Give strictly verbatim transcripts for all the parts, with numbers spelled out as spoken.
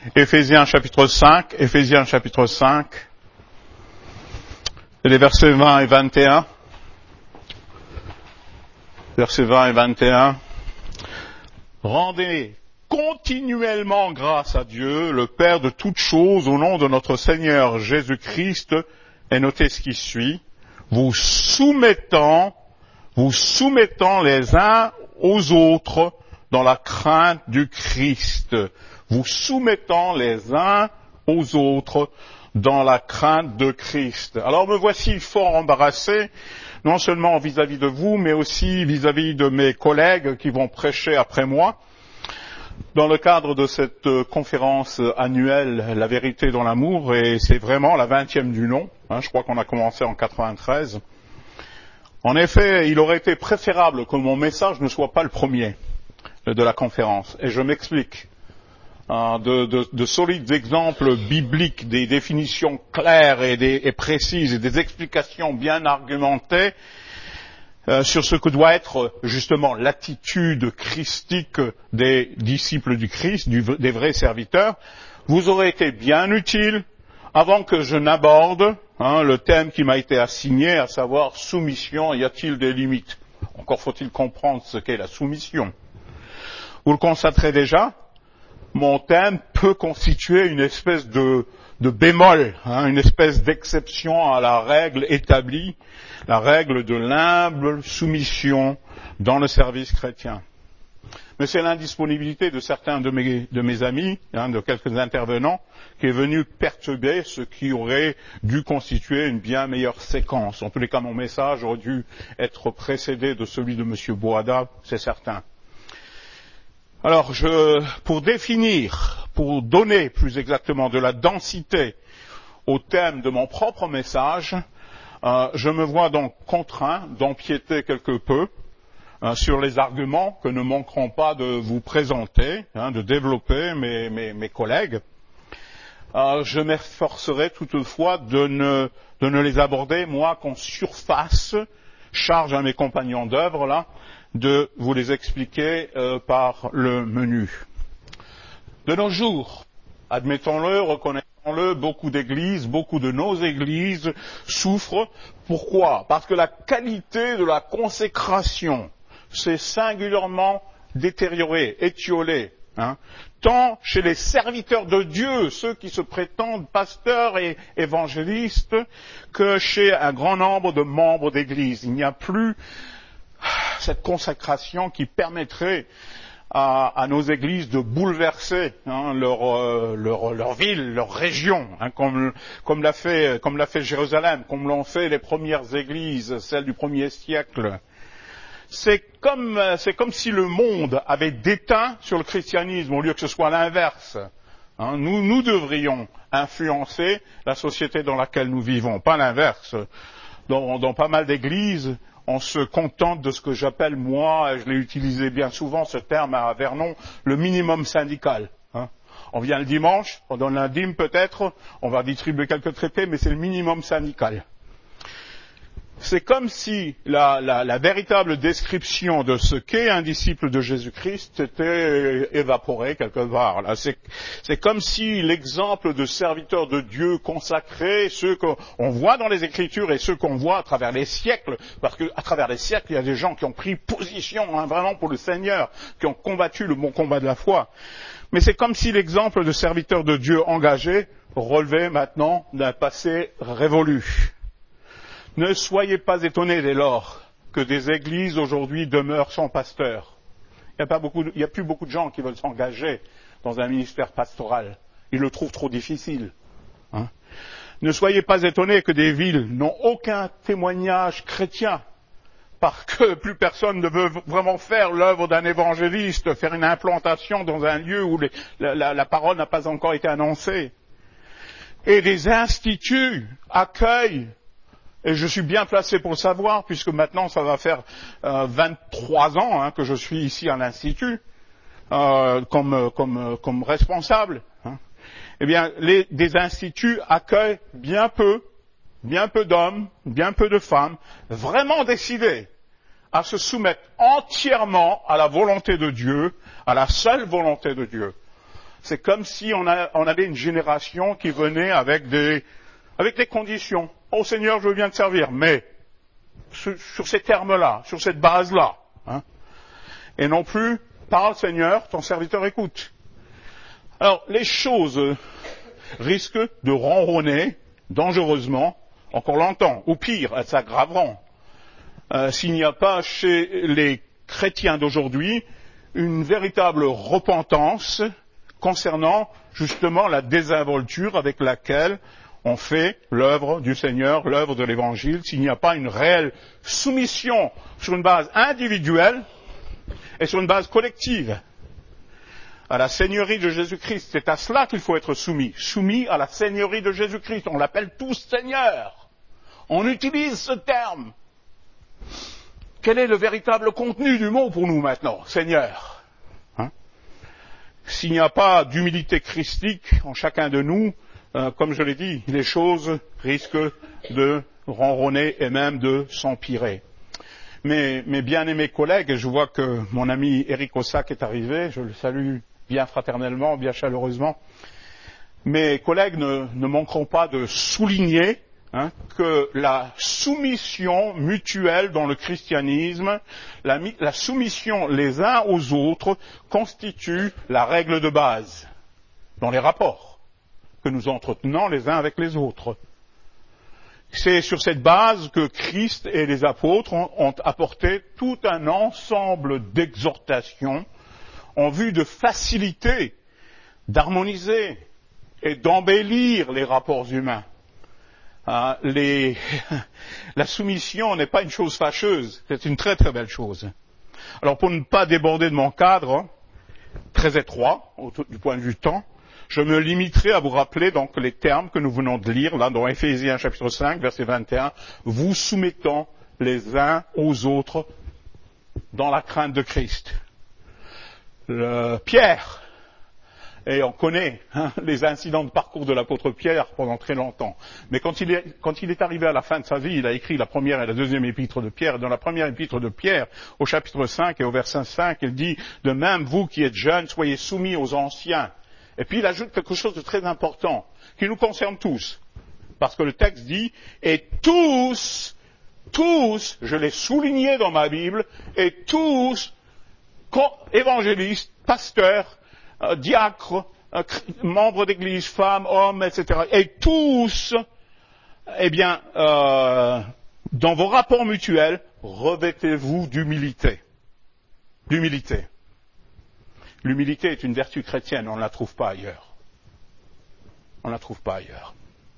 Éphésiens chapitre cinq, Éphésiens chapitre cinq, les versets vingt et vingt et un. Versets vingt et vingt et un. Rendez continuellement grâce à Dieu, le Père de toutes choses, au nom de notre Seigneur Jésus-Christ, et notez ce qui suit, vous soumettant, vous soumettant les uns aux autres dans la crainte du Christ. Vous soumettant les uns aux autres dans la crainte de Christ. Alors me voici fort embarrassé, non seulement vis-à-vis de vous, mais aussi vis-à-vis de mes collègues qui vont prêcher après moi. Dans le cadre de cette conférence annuelle, La vérité dans l'amour, et c'est vraiment la vingtième du nom, hein, je crois qu'on a commencé en quatre-vingt-treize. En effet, il aurait été préférable que mon message ne soit pas le premier de la conférence, et je m'explique. De, de, de solides exemples bibliques, des définitions claires et, des, et précises et des explications bien argumentées euh, sur ce que doit être justement l'attitude christique des disciples du Christ, du, des vrais serviteurs, vous aurait été bien utile avant que je n'aborde hein, le thème qui m'a été assigné, à savoir soumission, y a-t-il des limites? Encore faut-il comprendre ce qu'est la soumission. Vous le constaterez déjà, mon thème peut constituer une espèce de, de bémol, hein, une espèce d'exception à la règle établie, la règle de l'humble soumission dans le service chrétien. Mais c'est l'indisponibilité de certains de mes, de mes amis, hein, de quelques intervenants, qui est venu perturber ce qui aurait dû constituer une bien meilleure séquence. En tous les cas, mon message aurait dû être précédé de celui de M. Boada, c'est certain. Alors, je, pour définir, pour donner plus exactement de la densité au thème de mon propre message, euh, je me vois donc contraint d'empiéter quelque peu euh, sur les arguments que ne manqueront pas de vous présenter, hein, de développer mes, mes, mes collègues. Euh, je m'efforcerai toutefois de ne, de ne les aborder, moi, qu'en surface, charge à mes compagnons d'œuvre, là, de vous les expliquer euh, par le menu. De nos jours, admettons-le, reconnaissons-le, beaucoup d'églises, beaucoup de nos églises souffrent. Pourquoi? Parce que la qualité de la consécration s'est singulièrement détériorée, étiolée, hein, tant chez les serviteurs de Dieu, ceux qui se prétendent pasteurs et évangélistes, que chez un grand nombre de membres d'églises. Il n'y a plus cette consacration qui permettrait à, à nos églises de bouleverser hein, leur, euh, leur, leur ville, leur région, hein, comme, comme l'a fait, comme l'a fait Jérusalem, comme l'ont fait les premières églises, celles du premier siècle. C'est comme, c'est comme si le monde avait déteint sur le christianisme au lieu que ce soit l'inverse. Hein, nous, nous devrions influencer la société dans laquelle nous vivons, pas l'inverse. Dans, dans pas mal d'églises, on se contente de ce que j'appelle, moi, et je l'ai utilisé bien souvent, ce terme à Vernon, le minimum syndical. Hein. On vient le dimanche, on donne un dîme peut-être, on va distribuer quelques traités, mais c'est le minimum syndical. C'est comme si la, la, la véritable description de ce qu'est un disciple de Jésus-Christ était évaporée quelque part. Là, c'est, c'est comme si l'exemple de serviteurs de Dieu consacrés, ceux qu'on voit dans les Écritures et ceux qu'on voit à travers les siècles, parce qu'à travers les siècles, il y a des gens qui ont pris position hein, vraiment pour le Seigneur, qui ont combattu le bon combat de la foi. Mais c'est comme si l'exemple de serviteurs de Dieu engagés relevait maintenant d'un passé révolu. Ne soyez pas étonnés dès lors que des églises aujourd'hui demeurent sans pasteur. Il n'y a, pas beaucoup de, il n'y a plus beaucoup de gens qui veulent s'engager dans un ministère pastoral. Ils le trouvent trop difficile. Hein. Ne soyez pas étonnés que des villes n'ont aucun témoignage chrétien parce que plus personne ne veut vraiment faire l'œuvre d'un évangéliste, faire une implantation dans un lieu où les, la, la, la parole n'a pas encore été annoncée. Et des instituts accueillent. Et je suis bien placé pour le savoir, puisque maintenant ça va faire euh, vingt-trois ans hein, que je suis ici à l'Institut, euh, comme, comme, comme responsable. Hein. Eh bien, les, des instituts accueillent bien peu, bien peu d'hommes, bien peu de femmes, vraiment décidés à se soumettre entièrement à la volonté de Dieu, à la seule volonté de Dieu. c'est comme si on, a, on avait une génération qui venait avec des, avec des conditions. Oh Seigneur, je veux bien te servir, mais sur, sur ces termes-là, sur cette base-là. Hein. Et non plus, parle Seigneur, ton serviteur écoute. Alors, les choses risquent de ronronner dangereusement encore longtemps, ou pire, elles s'aggraveront. Euh, s'il n'y a pas chez les chrétiens d'aujourd'hui une véritable repentance concernant justement la désinvolture avec laquelle on fait l'œuvre du Seigneur, l'œuvre de l'Évangile, s'il n'y a pas une réelle soumission sur une base individuelle et sur une base collective à la Seigneurie de Jésus-Christ. C'est à cela qu'il faut être soumis, soumis à la Seigneurie de Jésus-Christ. On l'appelle tous Seigneur. On utilise ce terme. Quel est le véritable contenu du mot pour nous maintenant, Seigneur? Hein? S'il n'y a pas d'humilité christique en chacun de nous, euh, comme je l'ai dit, les choses risquent de ronronner et même de s'empirer. Mais mes bien-aimés collègues, et je vois que mon ami Éric Ossac est arrivé, je le salue bien fraternellement, bien chaleureusement. Mes collègues ne, ne manqueront pas de souligner hein, que la soumission mutuelle dans le christianisme, la, la soumission les uns aux autres constitue la règle de base dans les rapports que nous entretenons les uns avec les autres. C'est sur cette base que Christ et les apôtres ont, ont apporté tout un ensemble d'exhortations en vue de faciliter, d'harmoniser et d'embellir les rapports humains. Hein, les... La soumission n'est pas une chose fâcheuse, c'est une très très belle chose. Alors pour ne pas déborder de mon cadre, très étroit du point de vue temps, je me limiterai à vous rappeler donc les termes que nous venons de lire là dans Éphésiens chapitre cinq, verset vingt et un, vous soumettant les uns aux autres dans la crainte de Christ. Le Pierre, et on connaît hein, les incidents de parcours de l'apôtre Pierre pendant très longtemps, mais quand il, est, quand il est arrivé à la fin de sa vie, il a écrit la première et la deuxième épître de Pierre, et dans la première épître de Pierre, au chapitre cinq et au verset cinq, il dit, de même vous qui êtes jeunes, soyez soumis aux anciens. Et puis il ajoute quelque chose de très important, qui nous concerne tous, parce que le texte dit, et tous, tous, je l'ai souligné dans ma Bible, et tous, évangélistes, pasteurs, euh, diacres, euh, membres d'église, femmes, hommes, et cetera. Et tous, eh bien, euh, dans vos rapports mutuels, revêtez-vous d'humilité. D'humilité. L'humilité est une vertu chrétienne, on ne la trouve pas ailleurs. On ne la trouve pas ailleurs.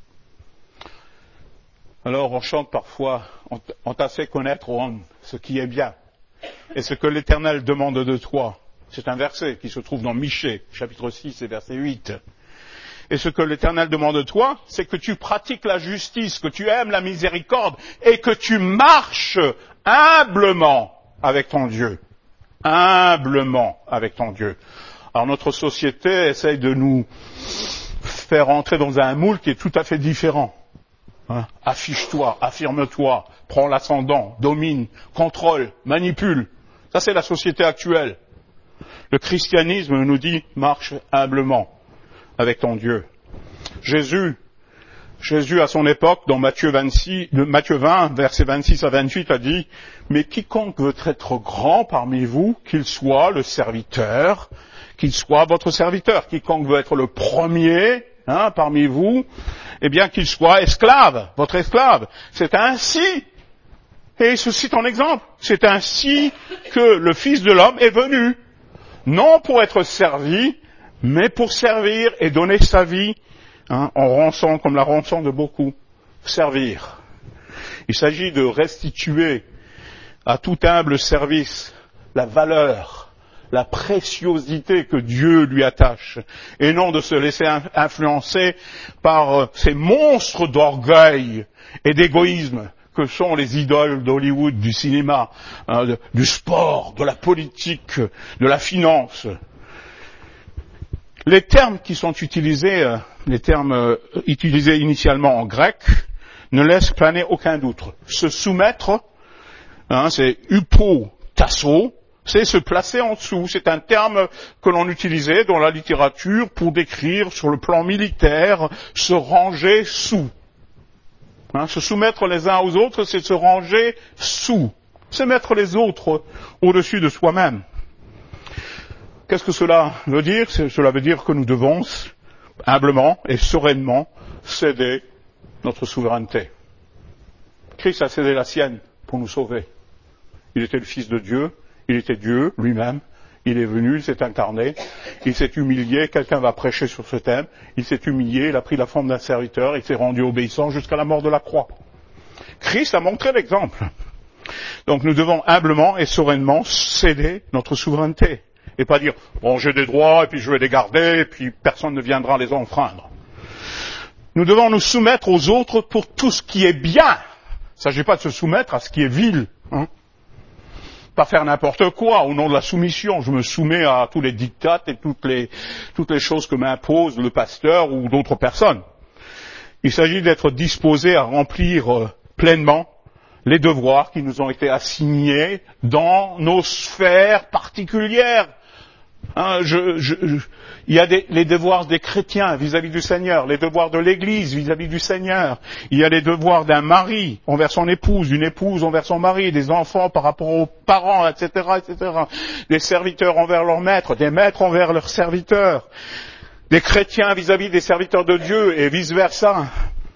Alors on chante parfois, on, on t'a fait connaître homme ce qui est bien. Et ce que l'Éternel demande de toi, c'est un verset qui se trouve dans Michée, chapitre six et verset huit. Et ce que l'Éternel demande de toi, c'est que tu pratiques la justice, que tu aimes la miséricorde et que tu marches humblement avec ton Dieu. Humblement avec ton Dieu. Alors notre société essaye de nous faire entrer dans un moule qui est tout à fait différent. Hein? Affiche-toi, affirme-toi, prends l'ascendant, domine, contrôle, manipule. Ça c'est la société actuelle. Le christianisme nous dit marche humblement avec ton Dieu. Jésus, Jésus à son époque, dans Matthieu vingt-six, Matthieu vingt, versets vingt-six à vingt-huit, a dit mais quiconque veut être grand parmi vous, qu'il soit le serviteur, qu'il soit votre serviteur. Quiconque veut être le premier hein, parmi vous, eh bien qu'il soit esclave, votre esclave. C'est ainsi, et ceci est un exemple, c'est ainsi que le Fils de l'homme est venu, non pour être servi, mais pour servir et donner sa vie hein, en rançon, comme la rançon de beaucoup. Servir. Il s'agit de restituer à tout humble service la valeur, la préciosité que Dieu lui attache, et non de se laisser influencer par euh, ces monstres d'orgueil et d'égoïsme que sont les idoles d'Hollywood, du cinéma, hein, de, du sport, de la politique, de la finance. Les termes qui sont utilisés, euh, les termes euh, utilisés initialement en grec, ne laissent planer aucun doute. Se soumettre, hein, c'est upo tasso, C'est se placer en dessous. C'est un terme que l'on utilisait dans la littérature pour décrire sur le plan militaire se ranger sous. Hein, se soumettre les uns aux autres, c'est se ranger sous. C'est mettre les autres au-dessus de soi-même. Qu'est-ce que cela veut dire? Cela veut dire que nous devons humblement et sereinement céder notre souveraineté. Christ a cédé la sienne pour nous sauver. Il était le Fils de Dieu, il était Dieu lui-même, il est venu, il s'est incarné, il s'est humilié, quelqu'un va prêcher sur ce thème, il s'est humilié, il a pris la forme d'un serviteur, il s'est rendu obéissant jusqu'à la mort de la croix. Christ a montré l'exemple. Donc nous devons humblement et sereinement céder notre souveraineté. Et pas dire, bon j'ai des droits et puis je vais les garder et puis personne ne viendra les enfreindre. Nous devons nous soumettre aux autres pour tout ce qui est bien. Il ne s'agit pas de se soumettre à ce qui est vil. Hein. Pas faire n'importe quoi au nom de la soumission. Je me soumets à tous les diktats et toutes les, toutes les choses que m'impose le pasteur ou d'autres personnes. Il s'agit d'être disposé à remplir euh, pleinement les devoirs qui nous ont été assignés dans nos sphères particulières. Hein, je, je, je, il y a des, les devoirs des chrétiens vis-à-vis du Seigneur, les devoirs de l'Église vis-à-vis du Seigneur. Il y a les devoirs d'un mari envers son épouse, d'une épouse envers son mari, des enfants par rapport aux parents, et cetera, et cetera. Des serviteurs envers leurs maîtres, des maîtres envers leurs serviteurs, des chrétiens vis-à-vis des serviteurs de Dieu et vice-versa.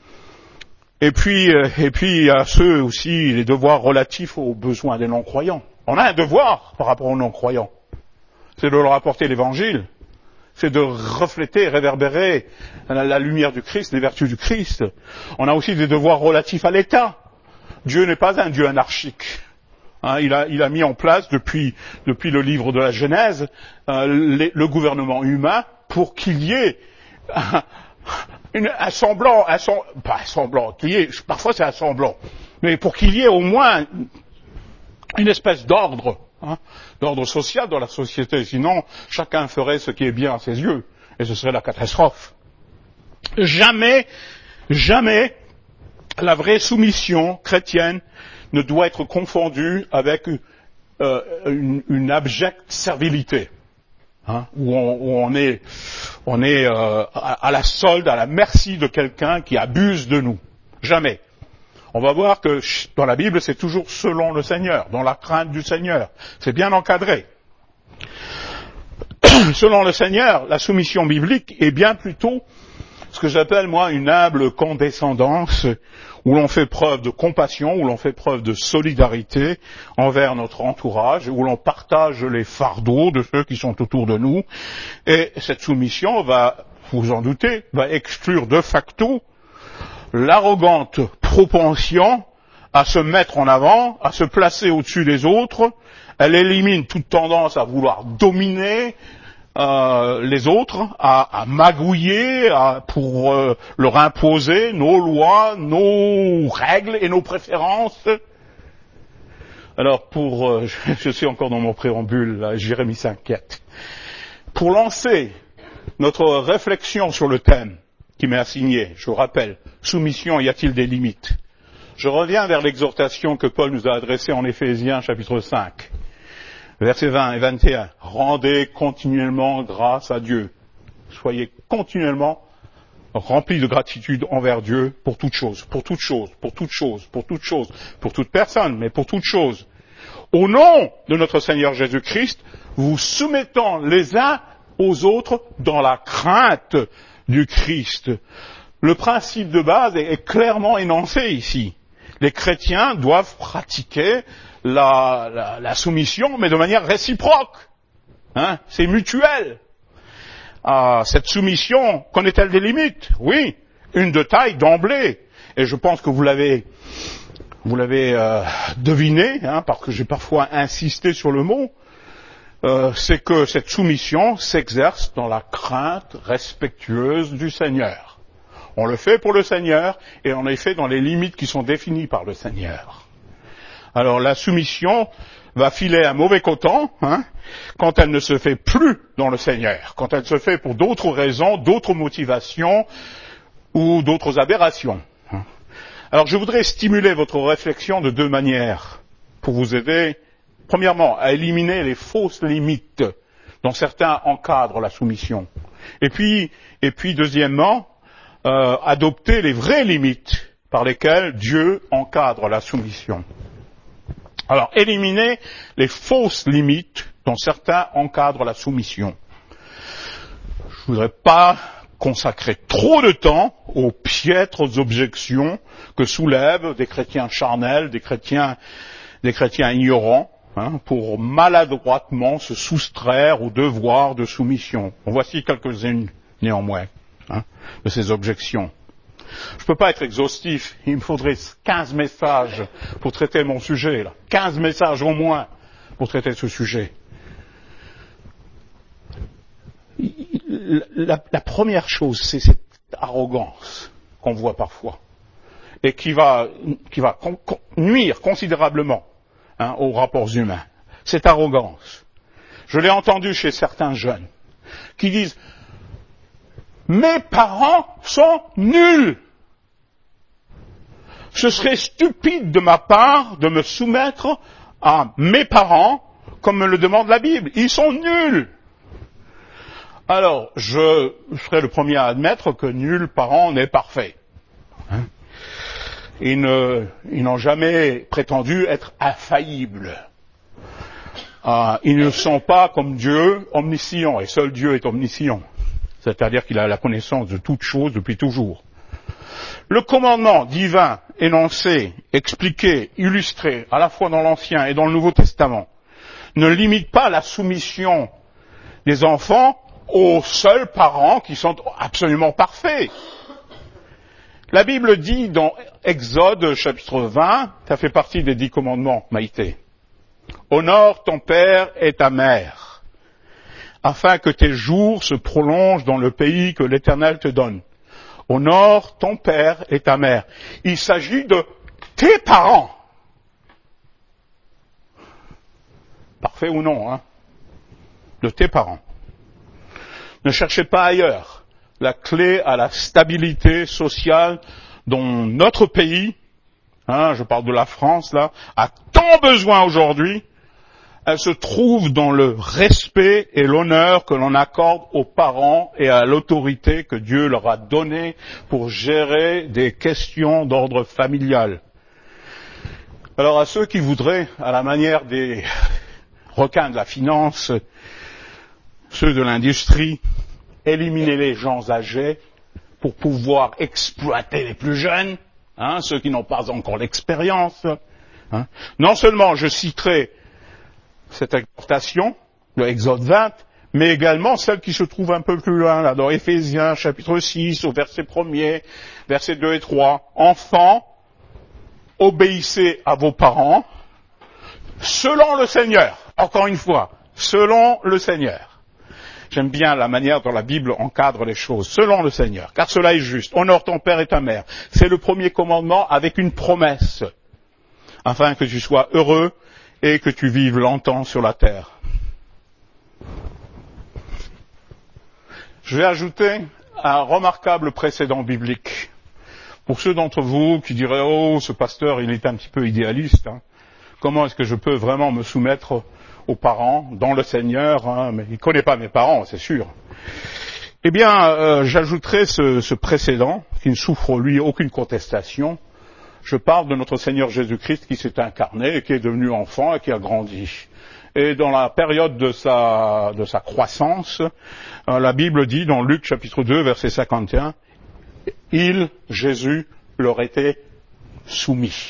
Et puis, euh, et puis il y a ceux aussi, les devoirs relatifs aux besoins des non-croyants. On a un devoir par rapport aux non-croyants. C'est de leur apporter l'évangile, c'est de refléter et réverbérer la lumière du Christ, les vertus du Christ. On a aussi des devoirs relatifs à l'État. Dieu n'est pas un Dieu anarchique. Hein, il, a, il a mis en place depuis, depuis le livre de la Genèse euh, les, le gouvernement humain pour qu'il y ait un, une, un semblant, un, pas un semblant, qu'il y ait, parfois c'est un semblant, mais pour qu'il y ait au moins une espèce d'ordre. Hein, d'ordre social dans la société, sinon chacun ferait ce qui est bien à ses yeux, et ce serait la catastrophe. Jamais, jamais la vraie soumission chrétienne ne doit être confondue avec euh, une, une abjecte servilité, hein, où, on, où on est, on est euh, à, à la solde, à la merci de quelqu'un qui abuse de nous. Jamais. On va voir que dans la Bible, c'est toujours selon le Seigneur, dans la crainte du Seigneur. C'est bien encadré. Selon le Seigneur, la soumission biblique est bien plutôt ce que j'appelle, moi, une humble condescendance, où l'on fait preuve de compassion, où l'on fait preuve de solidarité envers notre entourage, où l'on partage les fardeaux de ceux qui sont autour de nous. Et cette soumission va, vous en doutez, va exclure de facto l'arrogante propension à se mettre en avant, à se placer au-dessus des autres. Elle élimine toute tendance à vouloir dominer euh, les autres, à, à magouiller, à, pour euh, leur imposer nos lois, nos règles et nos préférences. Alors, pour, euh, je, je suis encore dans mon préambule, là, Jérémie s'inquiète. Pour lancer notre réflexion sur le thème qui m'est assigné, je vous rappelle, soumission, y a-t-il des limites? Je reviens vers l'exhortation que Paul nous a adressée en Éphésiens chapitre cinq, versets vingt et vingt et un. Rendez continuellement grâce à Dieu. Soyez continuellement remplis de gratitude envers Dieu pour toute chose, pour toute chose, pour toute chose, pour toute chose, pour toute personne, mais pour toute chose. Au nom de notre Seigneur Jésus-Christ, vous soumettant les uns aux autres dans la crainte du Christ. Le principe de base est clairement énoncé ici. Les chrétiens doivent pratiquer la, la, la soumission, mais de manière réciproque. Hein, c'est mutuel. Ah, cette soumission, connaît-elle des limites? Oui, une de taille d'emblée. Et je pense que vous l'avez, vous l'avez euh, deviné, hein, parce que j'ai parfois insisté sur le mot. Euh, c'est que cette soumission s'exerce dans la crainte respectueuse du Seigneur. On le fait pour le Seigneur et on le fait dans les limites qui sont définies par le Seigneur. Alors la soumission va filer un mauvais coton hein, quand elle ne se fait plus dans le Seigneur, quand elle se fait pour d'autres raisons, d'autres motivations ou d'autres aberrations. Alors je voudrais stimuler votre réflexion de deux manières pour vous aider premièrement, à éliminer les fausses limites dont certains encadrent la soumission. Et puis, et puis deuxièmement, euh, adopter les vraies limites par lesquelles Dieu encadre la soumission. Alors, éliminer les fausses limites dont certains encadrent la soumission. Je voudrais pas consacrer trop de temps aux piètres objections que soulèvent des chrétiens charnels, des chrétiens, des chrétiens ignorants, hein, pour maladroitement se soustraire au devoir de soumission. En voici quelques-unes, néanmoins, hein, de ces objections. Je ne peux pas être exhaustif, il me faudrait quinze messages pour traiter mon sujet, là. quinze messages au moins pour traiter ce sujet. La, la première chose, c'est cette arrogance qu'on voit parfois et qui va, qui va con, con, nuire considérablement, hein, aux rapports humains. Cette arrogance. Je l'ai entendu chez certains jeunes qui disent « Mes parents sont nuls !» Ce serait stupide de ma part de me soumettre à mes parents comme me le demande la Bible. Ils sont nuls. Alors, je serai le premier à admettre que nul parent n'est parfait. Hein? Ils, ne, ils n'ont jamais prétendu être infaillibles. Euh, ils ne sont pas comme Dieu omniscient, et seul Dieu est omniscient. C'est-à-dire qu'il a la connaissance de toutes choses depuis toujours. Le commandement divin énoncé, expliqué, illustré, à la fois dans l'Ancien et dans le Nouveau Testament, ne limite pas la soumission des enfants aux seuls parents qui sont absolument parfaits. La Bible dit dans Exode chapitre vingt, ça fait partie des dix commandements, Maïté. Honore ton père et ta mère, afin que tes jours se prolongent dans le pays que l'Éternel te donne. Honore ton père et ta mère. Il s'agit de tes parents. Parfait ou non, hein? De tes parents. Ne cherchez pas ailleurs. La clé à la stabilité sociale dont notre pays, hein, je parle de la France là, a tant besoin aujourd'hui, elle se trouve dans le respect et l'honneur que l'on accorde aux parents et à l'autorité que Dieu leur a donnée pour gérer des questions d'ordre familial. Alors à ceux qui voudraient, à la manière des requins de la finance, ceux de l'industrie, éliminer les gens âgés pour pouvoir exploiter les plus jeunes, hein, ceux qui n'ont pas encore l'expérience. Hein. Non seulement je citerai cette exhortation, le Exode vingt, mais également celle qui se trouve un peu plus loin, là, dans Éphésiens, chapitre six, au verset premier, versets deux et trois. Enfants, obéissez à vos parents, selon le Seigneur. Encore une fois, selon le Seigneur. J'aime bien la manière dont la Bible encadre les choses, selon le Seigneur, car cela est juste. Honore ton père et ta mère. C'est le premier commandement avec une promesse, afin que tu sois heureux et que tu vives longtemps sur la terre. Je vais ajouter un remarquable précédent biblique. Pour ceux d'entre vous qui diraient « Oh, ce pasteur, il est un petit peu idéaliste. Hein. Comment est-ce que je peux vraiment me soumettre aux parents, dans le Seigneur, hein, mais il ne connaît pas mes parents, c'est sûr. » Eh bien, euh, j'ajouterai ce, ce précédent, qui ne souffre, lui, aucune contestation. Je parle de notre Seigneur Jésus-Christ qui s'est incarné, et qui est devenu enfant et qui a grandi. Et dans la période de sa, de sa croissance, euh, la Bible dit, dans Luc chapitre deux, verset cinquante et un, « Il, Jésus, leur était soumis. »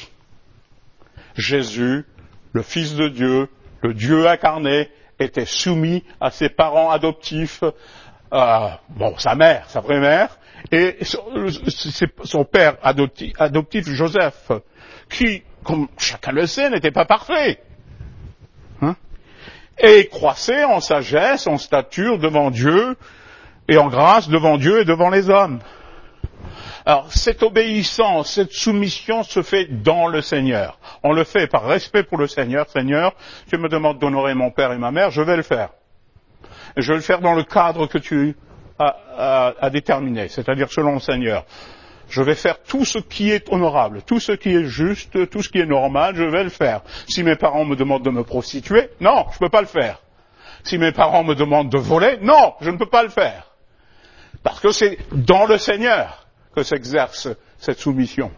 Jésus, le Fils de Dieu, le Dieu incarné, était soumis à ses parents adoptifs, euh, bon, sa mère, sa vraie mère, et son, son père adoptif, adoptif, Joseph, qui, comme chacun le sait, n'était pas parfait. Hein? Et croissait en sagesse, en stature devant Dieu, et en grâce devant Dieu et devant les hommes. Alors, cette obéissance, cette soumission se fait dans le Seigneur. On le fait par respect pour le Seigneur. Seigneur, tu me demandes d'honorer mon père et ma mère, je vais le faire. Et je vais le faire dans le cadre que tu as, as, as déterminé, c'est-à-dire selon le Seigneur. Je vais faire tout ce qui est honorable, tout ce qui est juste, tout ce qui est normal, je vais le faire. Si mes parents me demandent de me prostituer, non, je ne peux pas le faire. Si mes parents me demandent de voler, non, je ne peux pas le faire. Parce que c'est dans le Seigneur que s'exerce cette soumission.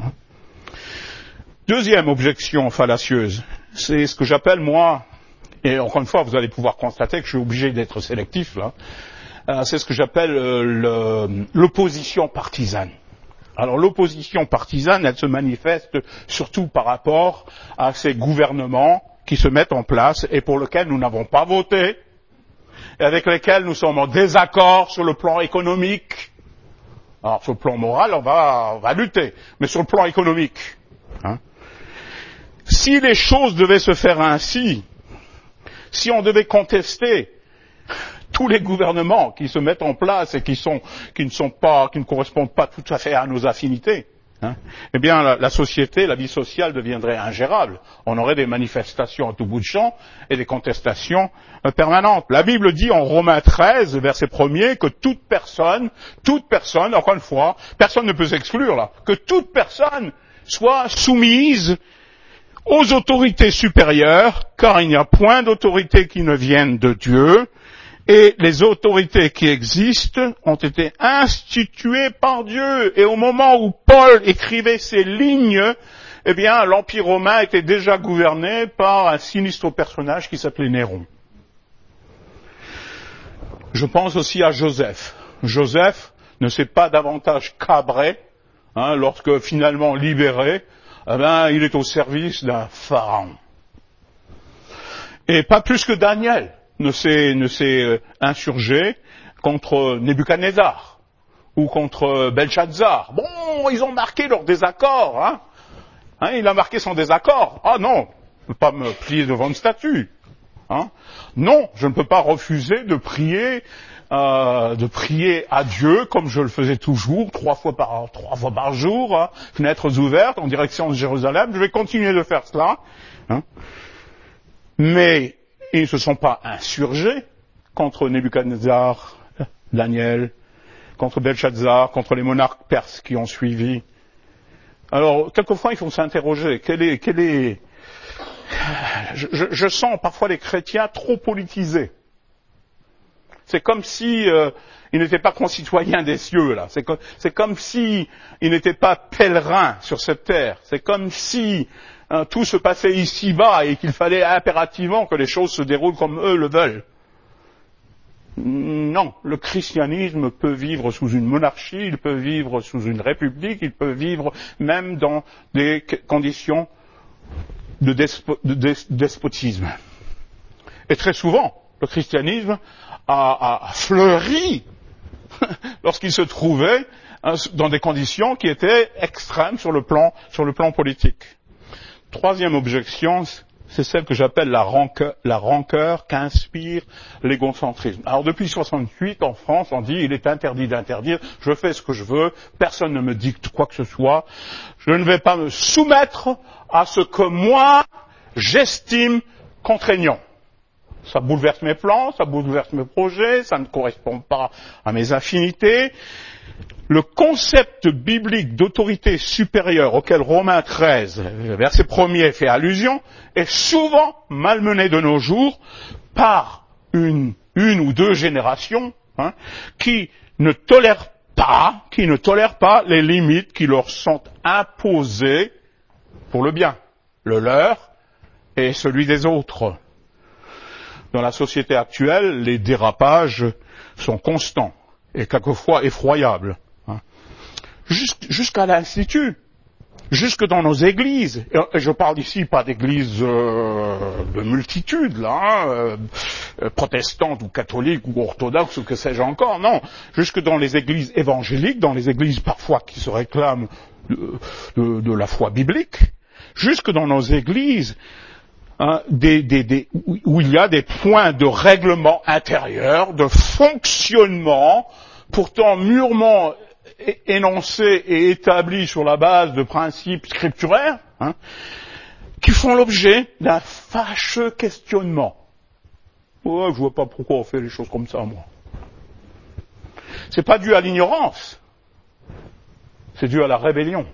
Deuxième objection fallacieuse, c'est ce que j'appelle, moi, et encore une fois, vous allez pouvoir constater que je suis obligé d'être sélectif, là, euh, c'est ce que j'appelle euh, le, l'opposition partisane. Alors l'opposition partisane, elle se manifeste surtout par rapport à ces gouvernements qui se mettent en place et pour lesquels nous n'avons pas voté, et avec lesquels nous sommes en désaccord sur le plan économique. Alors sur le plan moral, on va, on va lutter, mais sur le plan économique, hein, si les choses devaient se faire ainsi, si on devait contester tous les gouvernements qui se mettent en place et qui sont, qui ne sont pas, qui ne correspondent pas tout à fait à nos affinités, hein, eh bien, la, la société, la vie sociale deviendrait ingérable. On aurait des manifestations à tout bout de champ et des contestations euh, permanentes. La Bible dit en Romains treize, verset premier, que toute personne, toute personne, encore une fois, personne ne peut s'exclure là, que toute personne soit soumise aux autorités supérieures, car il n'y a point d'autorité qui ne vienne de Dieu, et les autorités qui existent ont été instituées par Dieu. Et au moment où Paul écrivait ces lignes, eh bien, l'Empire romain était déjà gouverné par un sinistre personnage qui s'appelait Néron. Je pense aussi à Joseph. Joseph ne s'est pas davantage cabré, hein, lorsque finalement libéré, eh bien, il est au service d'un pharaon. Et pas plus que Daniel ne s'est, ne s'est insurgé contre Nebuchadnezzar ou contre Belshazzar. Bon, ils ont marqué leur désaccord, hein. Hein, il a marqué son désaccord. Ah non, je ne peux pas me plier devant une statue. Hein. Non, je ne peux pas refuser de prier, euh, de prier à Dieu comme je le faisais toujours, trois fois par, trois fois par jour, hein, fenêtres ouvertes en direction de Jérusalem. Je vais continuer de faire cela. Hein. Mais ils ne se sont pas insurgés contre Nebuchadnezzar, Daniel, contre Belshazzar, contre les monarques perses qui ont suivi. Alors, quelquefois, il faut s'interroger. Quel est, quel est... Je, je, je sens parfois les chrétiens trop politisés. C'est comme si euh, ils n'étaient pas concitoyens des cieux, là. C'est comme, c'est comme si ils n'étaient pas pèlerins sur cette terre. C'est comme si hein, tout se passait ici-bas et qu'il fallait impérativement que les choses se déroulent comme eux le veulent. Non, le christianisme peut vivre sous une monarchie, il peut vivre sous une république, il peut vivre même dans des conditions de, despo, de des, despotisme. Et très souvent, le christianisme a, a fleuri lorsqu'il se trouvait hein, dans des conditions qui étaient extrêmes sur le plan, sur le plan politique. Troisième objection, c'est celle que j'appelle la rancœur, la rancœur qu'inspire l'égocentrisme. Alors depuis soixante-huit, en France, on dit il est interdit d'interdire, je fais ce que je veux, personne ne me dicte quoi que ce soit, je ne vais pas me soumettre à ce que moi, j'estime contraignant. Ça bouleverse mes plans, ça bouleverse mes projets, ça ne correspond pas à mes affinités. Le concept biblique d'autorité supérieure auquel Romains treize, verset premier, fait allusion, est souvent malmené de nos jours par une, une ou deux générations hein, qui ne tolèrent pas, qui ne tolèrent pas les limites qui leur sont imposées pour le bien, le leur et celui des autres. Dans la société actuelle, les dérapages sont constants et quelquefois effroyables. Jusqu'à l'Institut, jusque dans nos églises, et je parle ici pas d'églises euh, de multitude, là, hein, euh, protestantes ou catholiques ou orthodoxes ou que sais-je encore, non, jusque dans les églises évangéliques, dans les églises parfois qui se réclament de, de, de la foi biblique, jusque dans nos églises, hein, des, des, des, où il y a des points de règlement intérieur, de fonctionnement, pourtant mûrement énoncés et établis sur la base de principes scripturaires, hein, qui font l'objet d'un fâcheux questionnement. Ouais, je vois pas pourquoi on fait les choses comme ça, moi. C'est pas dû à l'ignorance. C'est dû à la rébellion.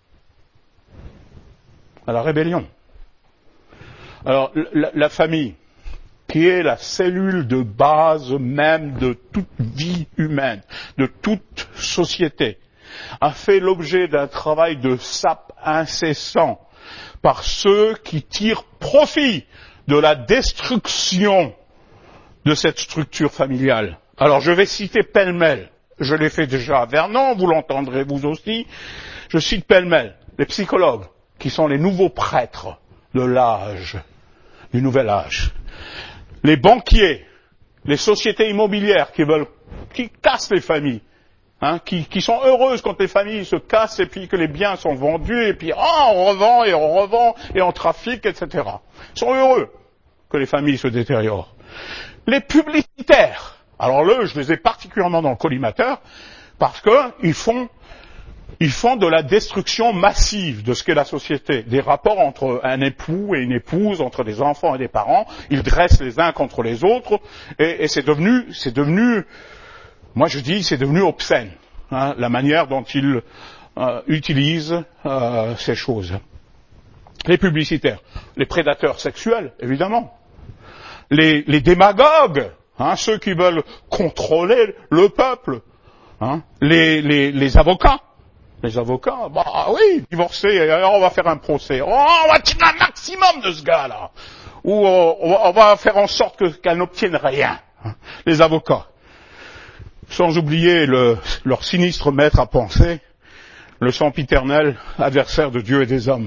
À la rébellion. Alors, la, la famille, qui est la cellule de base même de toute vie humaine, de toute société, a fait l'objet d'un travail de sape incessant par ceux qui tirent profit de la destruction de cette structure familiale. Alors je vais citer pêle-mêle, je l'ai fait déjà à Vernon, vous l'entendrez vous aussi, je cite pêle-mêle les psychologues, qui sont les nouveaux prêtres de l'âge, du nouvel âge, les banquiers, les sociétés immobilières qui veulent, qui cassent les familles, hein, qui, qui sont heureuses quand les familles se cassent et puis que les biens sont vendus et puis ah, on revend et on revend et on trafique, et cetera. Ils sont heureux que les familles se détériorent. Les publicitaires, alors là, je les ai particulièrement dans le collimateur parce qu'ils font Ils font de la destruction massive de ce qu'est la société, des rapports entre un époux et une épouse, entre des enfants et des parents. Ils dressent les uns contre les autres, et, et c'est devenu, c'est devenu, moi je dis, c'est devenu obscène, hein, la manière dont ils euh, utilisent euh, ces choses. Les publicitaires, les prédateurs sexuels, évidemment, les, les démagogues, hein, ceux qui veulent contrôler le peuple, hein, les, les, les avocats. Les avocats, bah oui, divorcer, alors on va faire un procès. Oh, on va tirer un maximum de ce gars-là. Ou euh, on, va, on va faire en sorte que, qu'elle n'obtienne rien. Les avocats. Sans oublier le, leur sinistre maître à penser, le sempiternel adversaire de Dieu et des hommes.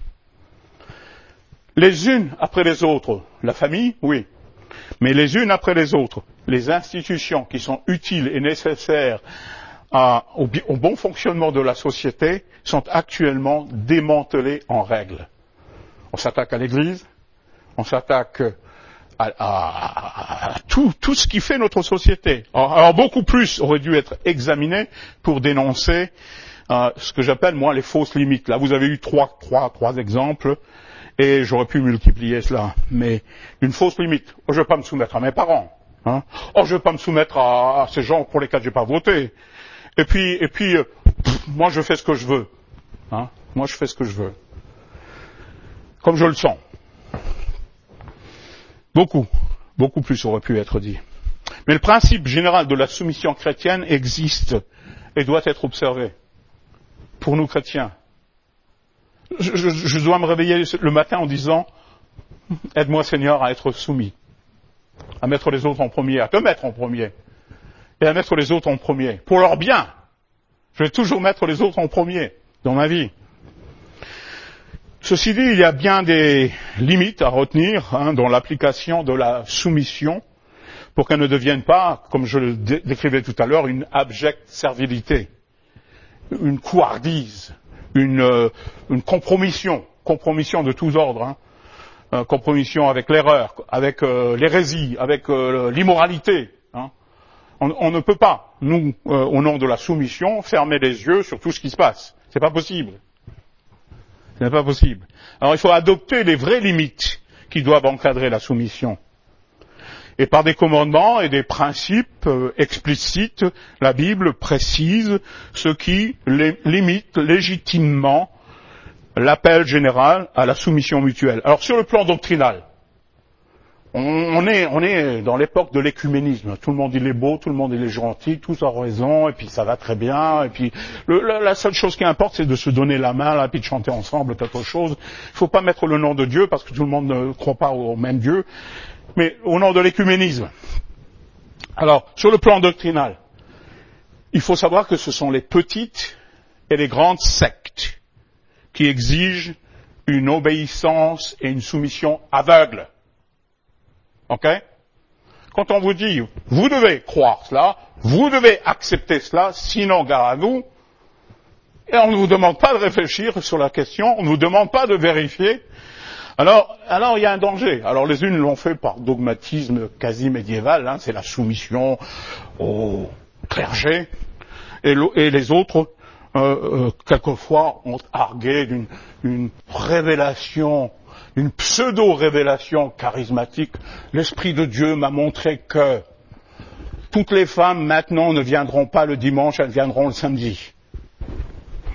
Les unes après les autres, la famille, oui, mais les unes après les autres, les institutions qui sont utiles et nécessaires À, au, au bon fonctionnement de la société sont actuellement démantelés en règle. On s'attaque à l'Église, on s'attaque à, à, à tout, tout ce qui fait notre société. Alors, alors beaucoup plus aurait dû être examiné pour dénoncer euh, ce que j'appelle moi les fausses limites. Là, vous avez eu trois, trois, trois exemples et j'aurais pu multiplier cela. Mais une fausse limite, oh, je ne vais pas me soumettre à mes parents. Hein. Oh, je ne vais pas me soumettre à, à ces gens pour lesquels je n'ai pas voté. Et puis, et puis, euh, pff, moi je fais ce que je veux. Hein. Moi je fais ce que je veux. Comme je le sens. Beaucoup, beaucoup plus aurait pu être dit. Mais le principe général de la soumission chrétienne existe et doit être observé. Pour nous chrétiens. Je, je, je dois me réveiller le matin en disant, aide-moi Seigneur à être soumis. À mettre les autres en premier, à te mettre en premier. Et à mettre les autres en premier, pour leur bien. Je vais toujours mettre les autres en premier dans ma vie. Ceci dit, il y a bien des limites à retenir hein, dans l'application de la soumission pour qu'elle ne devienne pas, comme je le dé- décrivais tout à l'heure, une abjecte servilité, une couardise, une, euh, une compromission, compromission de tous ordres, hein, euh, compromission avec l'erreur, avec euh, l'hérésie, avec euh, l'immoralité. Hein. On, on ne peut pas, nous, euh, au nom de la soumission, fermer les yeux sur tout ce qui se passe. C'est pas possible. Ce n'est pas possible. Alors il faut adopter les vraies limites qui doivent encadrer la soumission. Et par des commandements et des principes euh, explicites, la Bible précise ce qui les, limite légitimement l'appel général à la soumission mutuelle. Alors sur le plan doctrinal, On est, on est dans l'époque de l'écuménisme. Tout le monde il est beau, tout le monde il est gentil, tous ont raison, et puis ça va très bien. Et puis le, la, la seule chose qui importe, c'est de se donner la main, là, puis de chanter ensemble quelque chose. Il ne faut pas mettre le nom de Dieu parce que tout le monde ne croit pas au même Dieu, mais au nom de l'écuménisme. Alors, sur le plan doctrinal, il faut savoir que ce sont les petites et les grandes sectes qui exigent une obéissance et une soumission aveugle. Ok? Quand on vous dit, vous devez croire cela, vous devez accepter cela, sinon gare à vous, et on ne vous demande pas de réfléchir sur la question, on ne vous demande pas de vérifier, alors, alors il y a un danger. Alors les unes l'ont fait par dogmatisme quasi médiéval, hein, c'est la soumission au clergé, et, et les autres, euh, euh, quelquefois, ont argué d'une une révélation une pseudo-révélation charismatique. L'Esprit de Dieu m'a montré que toutes les femmes maintenant ne viendront pas le dimanche, elles viendront le samedi.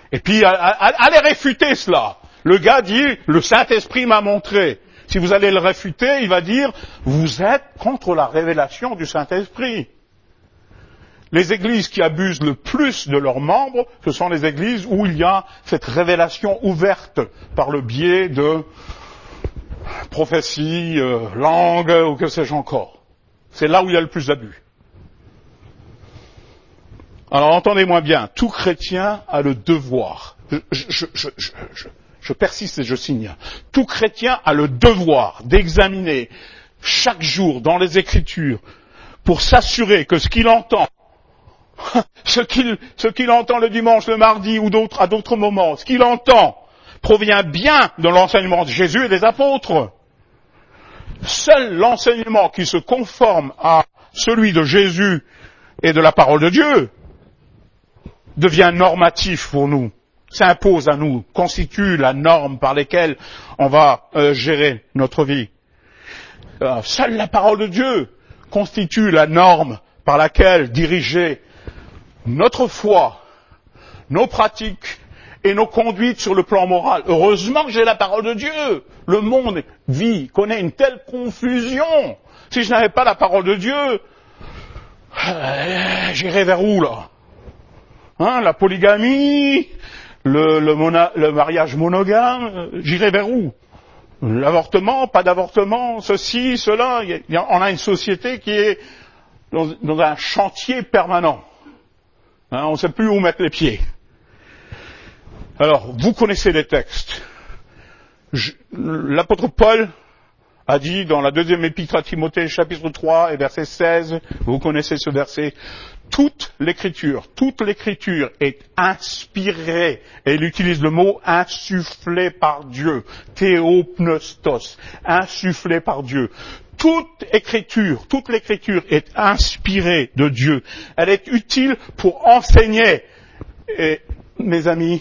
Et puis, allez réfuter cela. Le gars dit, le Saint-Esprit m'a montré. Si vous allez le réfuter, il va dire, vous êtes contre la révélation du Saint-Esprit. Les églises qui abusent le plus de leurs membres, ce sont les églises où il y a cette révélation ouverte par le biais de prophéties, euh, langues ou que sais-je encore. C'est là où il y a le plus d'abus. Alors entendez-moi bien, tout chrétien a le devoir, je, je, je, je, je, je persiste et je signe, tout chrétien a le devoir d'examiner chaque jour dans les Écritures pour s'assurer que ce qu'il entend, ce qu'il, ce qu'il entend le dimanche, le mardi ou d'autres, à d'autres moments, ce qu'il entend provient bien de l'enseignement de Jésus et des apôtres. Seul l'enseignement qui se conforme à celui de Jésus et de la parole de Dieu devient normatif pour nous, s'impose à nous, constitue la norme par laquelle on va euh, gérer notre vie. Euh, seule la parole de Dieu constitue la norme par laquelle diriger notre foi, nos pratiques et nos conduites sur le plan moral. Heureusement que j'ai la parole de Dieu. Le monde vit, connaît une telle confusion. Si je n'avais pas la parole de Dieu, euh, j'irais vers où là? Hein, la polygamie, le, le, mona, le mariage monogame, j'irai vers où? L'avortement, pas d'avortement, ceci, cela. Il y a, on a une société qui est dans, dans un chantier permanent. Hein, on ne sait plus où mettre les pieds. Alors, vous connaissez les textes. Je, l'apôtre Paul a dit dans la deuxième épître à Timothée, chapitre trois et verset seize, vous connaissez ce verset, toute l'écriture, toute l'écriture est inspirée, et il utilise le mot insufflé par Dieu, théopneustos, insufflé par Dieu. Toute écriture, toute l'écriture est inspirée de Dieu. Elle est utile pour enseigner. Et, mes amis,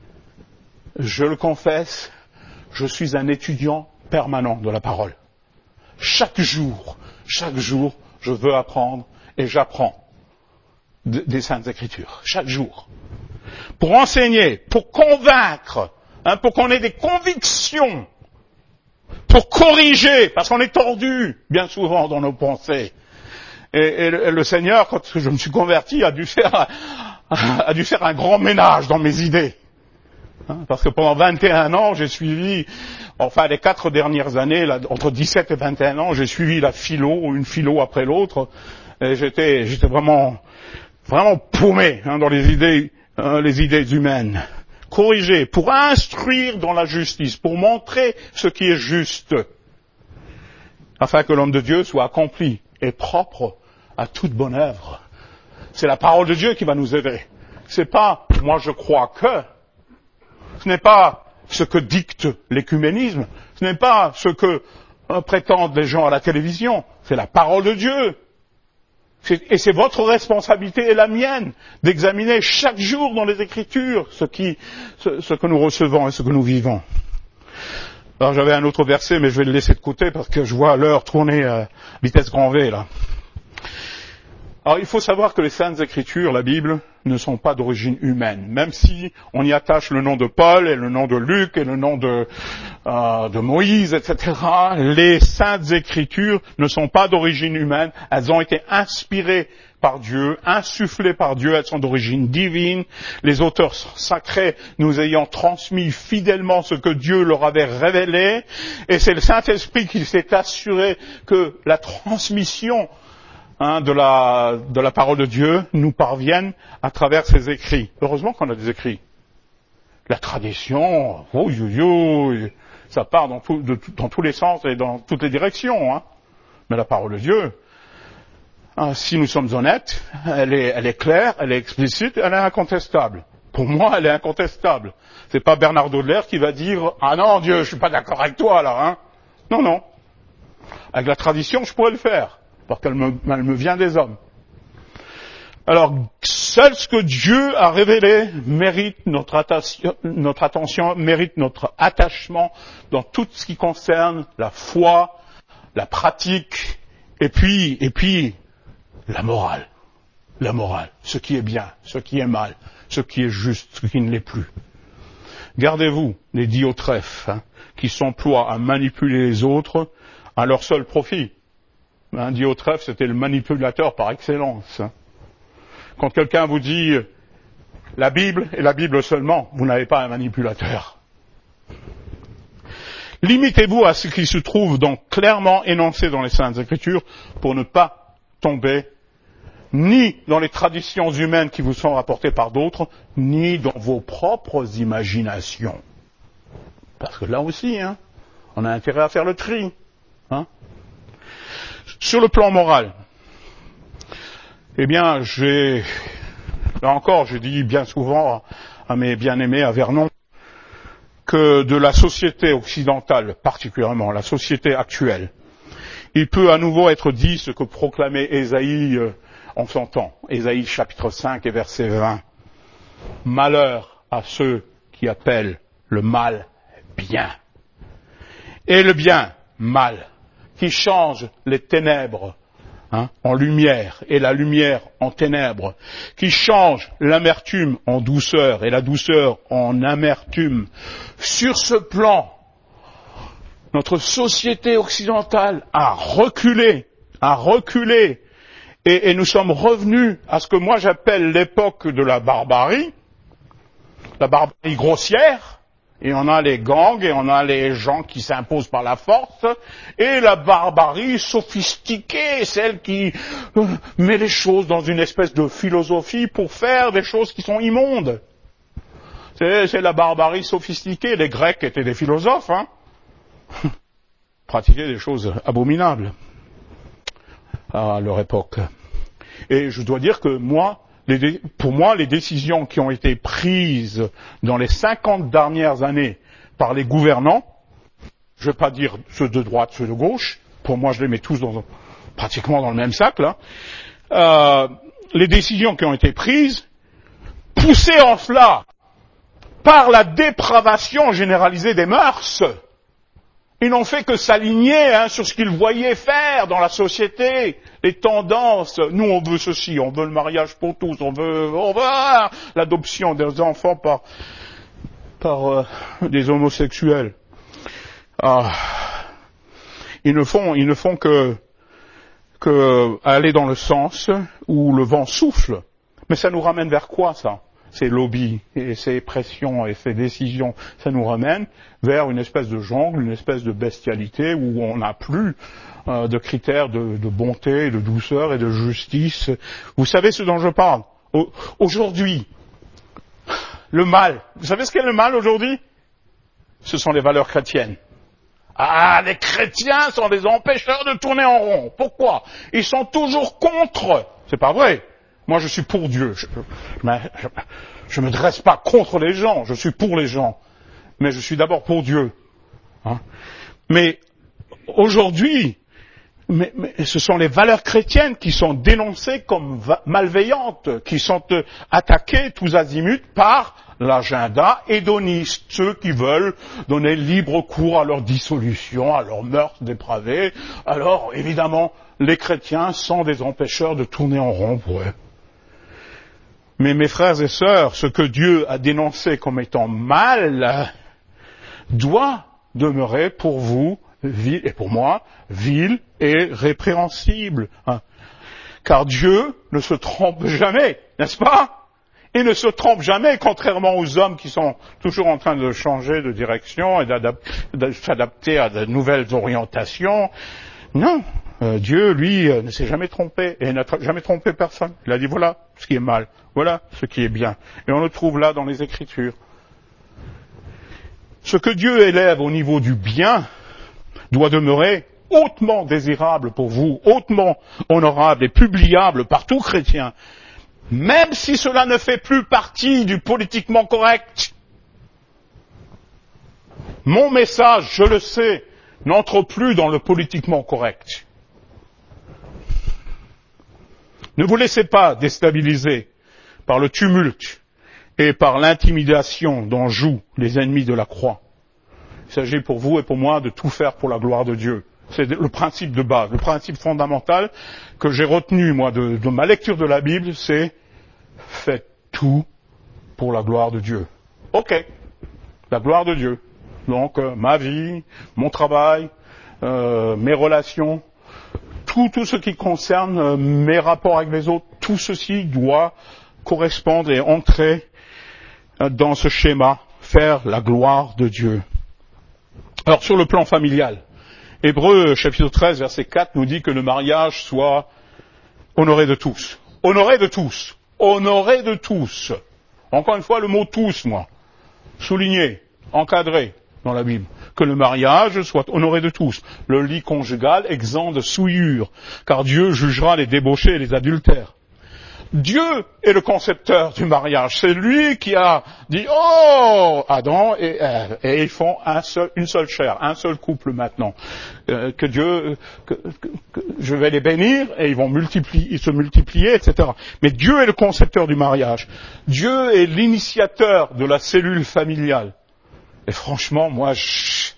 je le confesse, je suis un étudiant permanent de la parole. Chaque jour, chaque jour, je veux apprendre et j'apprends des Saintes Écritures. Chaque jour. Pour enseigner, pour convaincre, hein, pour qu'on ait des convictions, pour corriger, parce qu'on est tordu bien souvent dans nos pensées. Et, et, le, et le Seigneur, quand je me suis converti, a dû faire, a dû faire un grand ménage dans mes idées. Hein, parce que pendant vingt et un ans, j'ai suivi, enfin les quatre dernières années, là, entre dix-sept et vingt et un ans, j'ai suivi la philo, une philo après l'autre, et j'étais, j'étais vraiment, vraiment paumé hein, dans les idées, hein, les idées humaines. Corriger, pour instruire dans la justice, pour montrer ce qui est juste, afin que l'homme de Dieu soit accompli et propre à toute bonne œuvre. C'est la parole de Dieu qui va nous aider. C'est pas moi je crois que. Ce n'est pas ce que dicte l'écuménisme. Ce n'est pas ce que euh, prétendent les gens à la télévision. C'est la parole de Dieu. C'est, et c'est votre responsabilité et la mienne d'examiner chaque jour dans les Écritures ce, qui, ce, ce que nous recevons et ce que nous vivons. Alors j'avais un autre verset, mais je vais le laisser de côté parce que je vois l'heure tourner à vitesse grand V là. Alors il faut savoir que les Saintes Écritures, la Bible, ne sont pas d'origine humaine. Même si on y attache le nom de Paul et le nom de Luc et le nom de, euh, de Moïse, et cetera, les Saintes Écritures ne sont pas d'origine humaine. Elles ont été inspirées par Dieu, insufflées par Dieu, elles sont d'origine divine. Les auteurs sacrés nous ayant transmis fidèlement ce que Dieu leur avait révélé. Et c'est le Saint-Esprit qui s'est assuré que la transmission Hein, de la de la parole de Dieu nous parviennent à travers ses écrits. Heureusement qu'on a des écrits. La tradition, oh, yo, yo, ça part dans, tout, de, dans tous les sens et dans toutes les directions. Hein. Mais la parole de Dieu, hein, si nous sommes honnêtes, elle est, elle est claire, elle est explicite, elle est incontestable. Pour moi, elle est incontestable. C'est pas Bernard Baudelaire qui va dire « Ah non, Dieu, je suis pas d'accord avec toi, là. Hein. » Non, non. Avec la tradition, je pourrais le faire. Parce qu'elle me, elle me vient des hommes. Alors, seul ce que Dieu a révélé mérite notre attention, notre attention, mérite notre attachement dans tout ce qui concerne la foi, la pratique, et puis, et puis, la morale. la morale, ce qui est bien, ce qui est mal, ce qui est juste, ce qui ne l'est plus. Gardez-vous les Diotrephes hein, qui s'emploient à manipuler les autres à leur seul profit. Un Diotrephe, c'était le manipulateur par excellence. Hein. Quand quelqu'un vous dit la Bible et la Bible seulement, vous n'avez pas un manipulateur. Limitez-vous à ce qui se trouve donc clairement énoncé dans les Saintes Écritures pour ne pas tomber ni dans les traditions humaines qui vous sont rapportées par d'autres, ni dans vos propres imaginations. Parce que là aussi, hein, on a intérêt à faire le tri. Hein. Sur le plan moral, eh bien, j'ai, là encore, je dis bien souvent à mes bien-aimés à Vernon, que de la société occidentale, particulièrement la société actuelle, il peut à nouveau être dit ce que proclamait Ésaïe euh, en son temps. Ésaïe chapitre cinq et verset vingt. Malheur à ceux qui appellent le mal bien. Et le bien mal, qui change les ténèbres hein, en lumière et la lumière en ténèbres, qui change l'amertume en douceur et la douceur en amertume. Sur ce plan, notre société occidentale a reculé, a reculé, et, et nous sommes revenus à ce que moi j'appelle l'époque de la barbarie, la barbarie grossière, et on a les gangs, et on a les gens qui s'imposent par la force, et la barbarie sophistiquée, celle qui euh, met les choses dans une espèce de philosophie pour faire des choses qui sont immondes. C'est, c'est la barbarie sophistiquée. Les Grecs étaient des philosophes, hein. Pratiquaient des choses abominables à leur époque. Et je dois dire que moi, les, pour moi, les décisions qui ont été prises dans les cinquante dernières années par les gouvernants, je ne vais pas dire ceux de droite, ceux de gauche, pour moi je les mets tous dans, pratiquement dans le même sac, là, euh, les décisions qui ont été prises, poussées en cela par la dépravation généralisée des mœurs, ils n'ont fait que s'aligner hein, sur ce qu'ils voyaient faire dans la société, les tendances. Nous, on veut ceci, on veut le mariage pour tous, on veut, on veut ah, l'adoption des enfants par, par euh, des homosexuels. Ah, ils ne font, ils ne font que, que aller dans le sens où le vent souffle. Mais ça nous ramène vers quoi, ça ? Ces lobbies et ces pressions et ces décisions, ça nous ramène vers une espèce de jungle, une espèce de bestialité où on n'a plus euh, de critères de, de bonté, de douceur et de justice. Vous savez ce dont je parle. Au, aujourd'hui, le mal, vous savez ce qu'est le mal aujourd'hui ? Ce sont les valeurs chrétiennes. Ah, les chrétiens sont des empêcheurs de tourner en rond. Pourquoi ? Ils sont toujours contre. C'est pas vrai. Moi, je suis pour Dieu. Je ne me dresse pas contre les gens. Je suis pour les gens. Mais je suis d'abord pour Dieu. Hein? Mais aujourd'hui, mais, mais ce sont les valeurs chrétiennes qui sont dénoncées comme malveillantes, qui sont euh, attaquées tous azimuts par l'agenda hédoniste, ceux qui veulent donner libre cours à leur dissolution, à leurs mœurs dépravées. Alors, évidemment, les chrétiens sont des empêcheurs de tourner en rond pour eux. Mais mes frères et sœurs, ce que Dieu a dénoncé comme étant mal doit demeurer pour vous vil, et pour moi vil et répréhensible. Hein. Car Dieu ne se trompe jamais, n'est-ce pas ? Il ne se trompe jamais, contrairement aux hommes qui sont toujours en train de changer de direction et de s'adapter à de nouvelles orientations. Non, euh, Dieu, lui, euh, ne s'est jamais trompé et n'a tra- jamais trompé personne. Il a dit voilà ce qui est mal, voilà ce qui est bien. Et on le trouve là dans les Écritures. Ce que Dieu élève au niveau du bien doit demeurer hautement désirable pour vous, hautement honorable et publiable par tout chrétien, même si cela ne fait plus partie du politiquement correct. Mon message, je le sais, n'entre plus dans le politiquement correct. Ne vous laissez pas déstabiliser par le tumulte et par l'intimidation dont jouent les ennemis de la croix. Il s'agit pour vous et pour moi de tout faire pour la gloire de Dieu. C'est le principe de base, le principe fondamental que j'ai retenu, moi, de, de ma lecture de la Bible, c'est faites tout pour la gloire de Dieu. Ok, la gloire de Dieu. Donc, euh, ma vie, mon travail, euh, mes relations, tout, tout ce qui concerne euh, mes rapports avec les autres, tout ceci doit correspondre et entrer euh, dans ce schéma, faire la gloire de Dieu. Alors, sur le plan familial, Hébreux chapitre treize, verset quatre nous dit que le mariage soit honoré de tous. Honoré de tous. Honoré de tous. Encore une fois, le mot tous, moi. Souligné, encadré dans la Bible. Que le mariage soit honoré de tous. Le lit conjugal exempt de souillure, car Dieu jugera les débauchés et les adultères. Dieu est le concepteur du mariage. C'est lui qui a dit « Oh !» Adam et Ève. Et ils font un seul, une seule chair, un seul couple maintenant. Euh, que Dieu, que, que, que je vais les bénir et ils vont multiplier, ils se multiplier, et cetera. Mais Dieu est le concepteur du mariage. Dieu est l'initiateur de la cellule familiale. Et franchement, moi, je,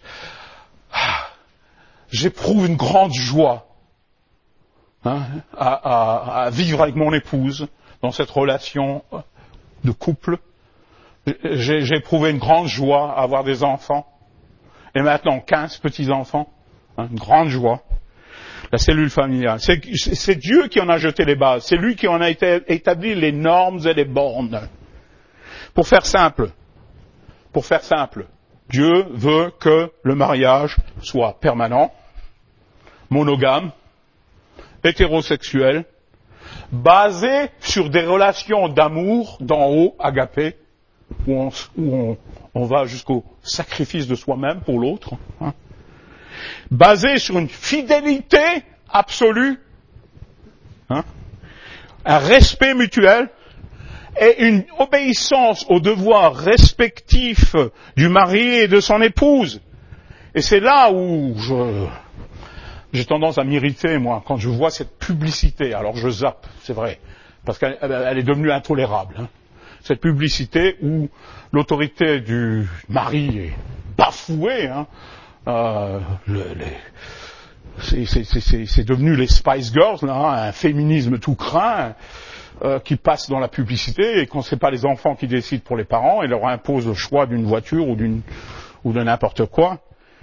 j'éprouve une grande joie Hein, à, à, à vivre avec mon épouse dans cette relation de couple. J'ai, j'ai éprouvé une grande joie à avoir des enfants. Et maintenant, quinze petits-enfants. Hein, une grande joie. La cellule familiale. C'est, c'est Dieu qui en a jeté les bases. C'est lui qui en a été, établi les normes et les bornes. Pour faire simple, pour faire simple, Dieu veut que le mariage soit permanent, monogame, hétérosexuel, basé sur des relations d'amour d'en haut, agapé, où on, où on, on va jusqu'au sacrifice de soi-même pour l'autre, hein, basé sur une fidélité absolue, hein, un respect mutuel et une obéissance aux devoirs respectifs du mari et de son épouse. Et c'est là où je... J'ai tendance à m'irriter, moi, quand je vois cette publicité. Alors je zappe, c'est vrai, parce qu'elle elle est devenue intolérable. Hein. Cette publicité où l'autorité du mari est bafouée. Hein. Euh, le, les, c'est, c'est, c'est, c'est devenu les Spice Girls, là, hein, un féminisme tout craint euh, qui passe dans la publicité et qu'on ne sait pas les enfants qui décident pour les parents et leur impose le choix d'une voiture ou, d'une, ou de n'importe quoi.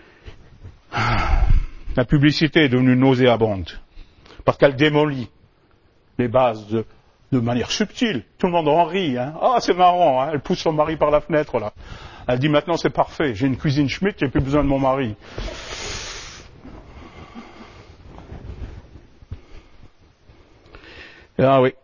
La publicité est devenue nauséabonde, parce qu'elle démolit les bases de, de manière subtile. Tout le monde en rit. Hein. Ah, c'est marrant, hein. Elle pousse son mari par la fenêtre, là. Elle dit maintenant c'est parfait, j'ai une cuisine Schmitt, j'ai plus besoin de mon mari. Ah oui.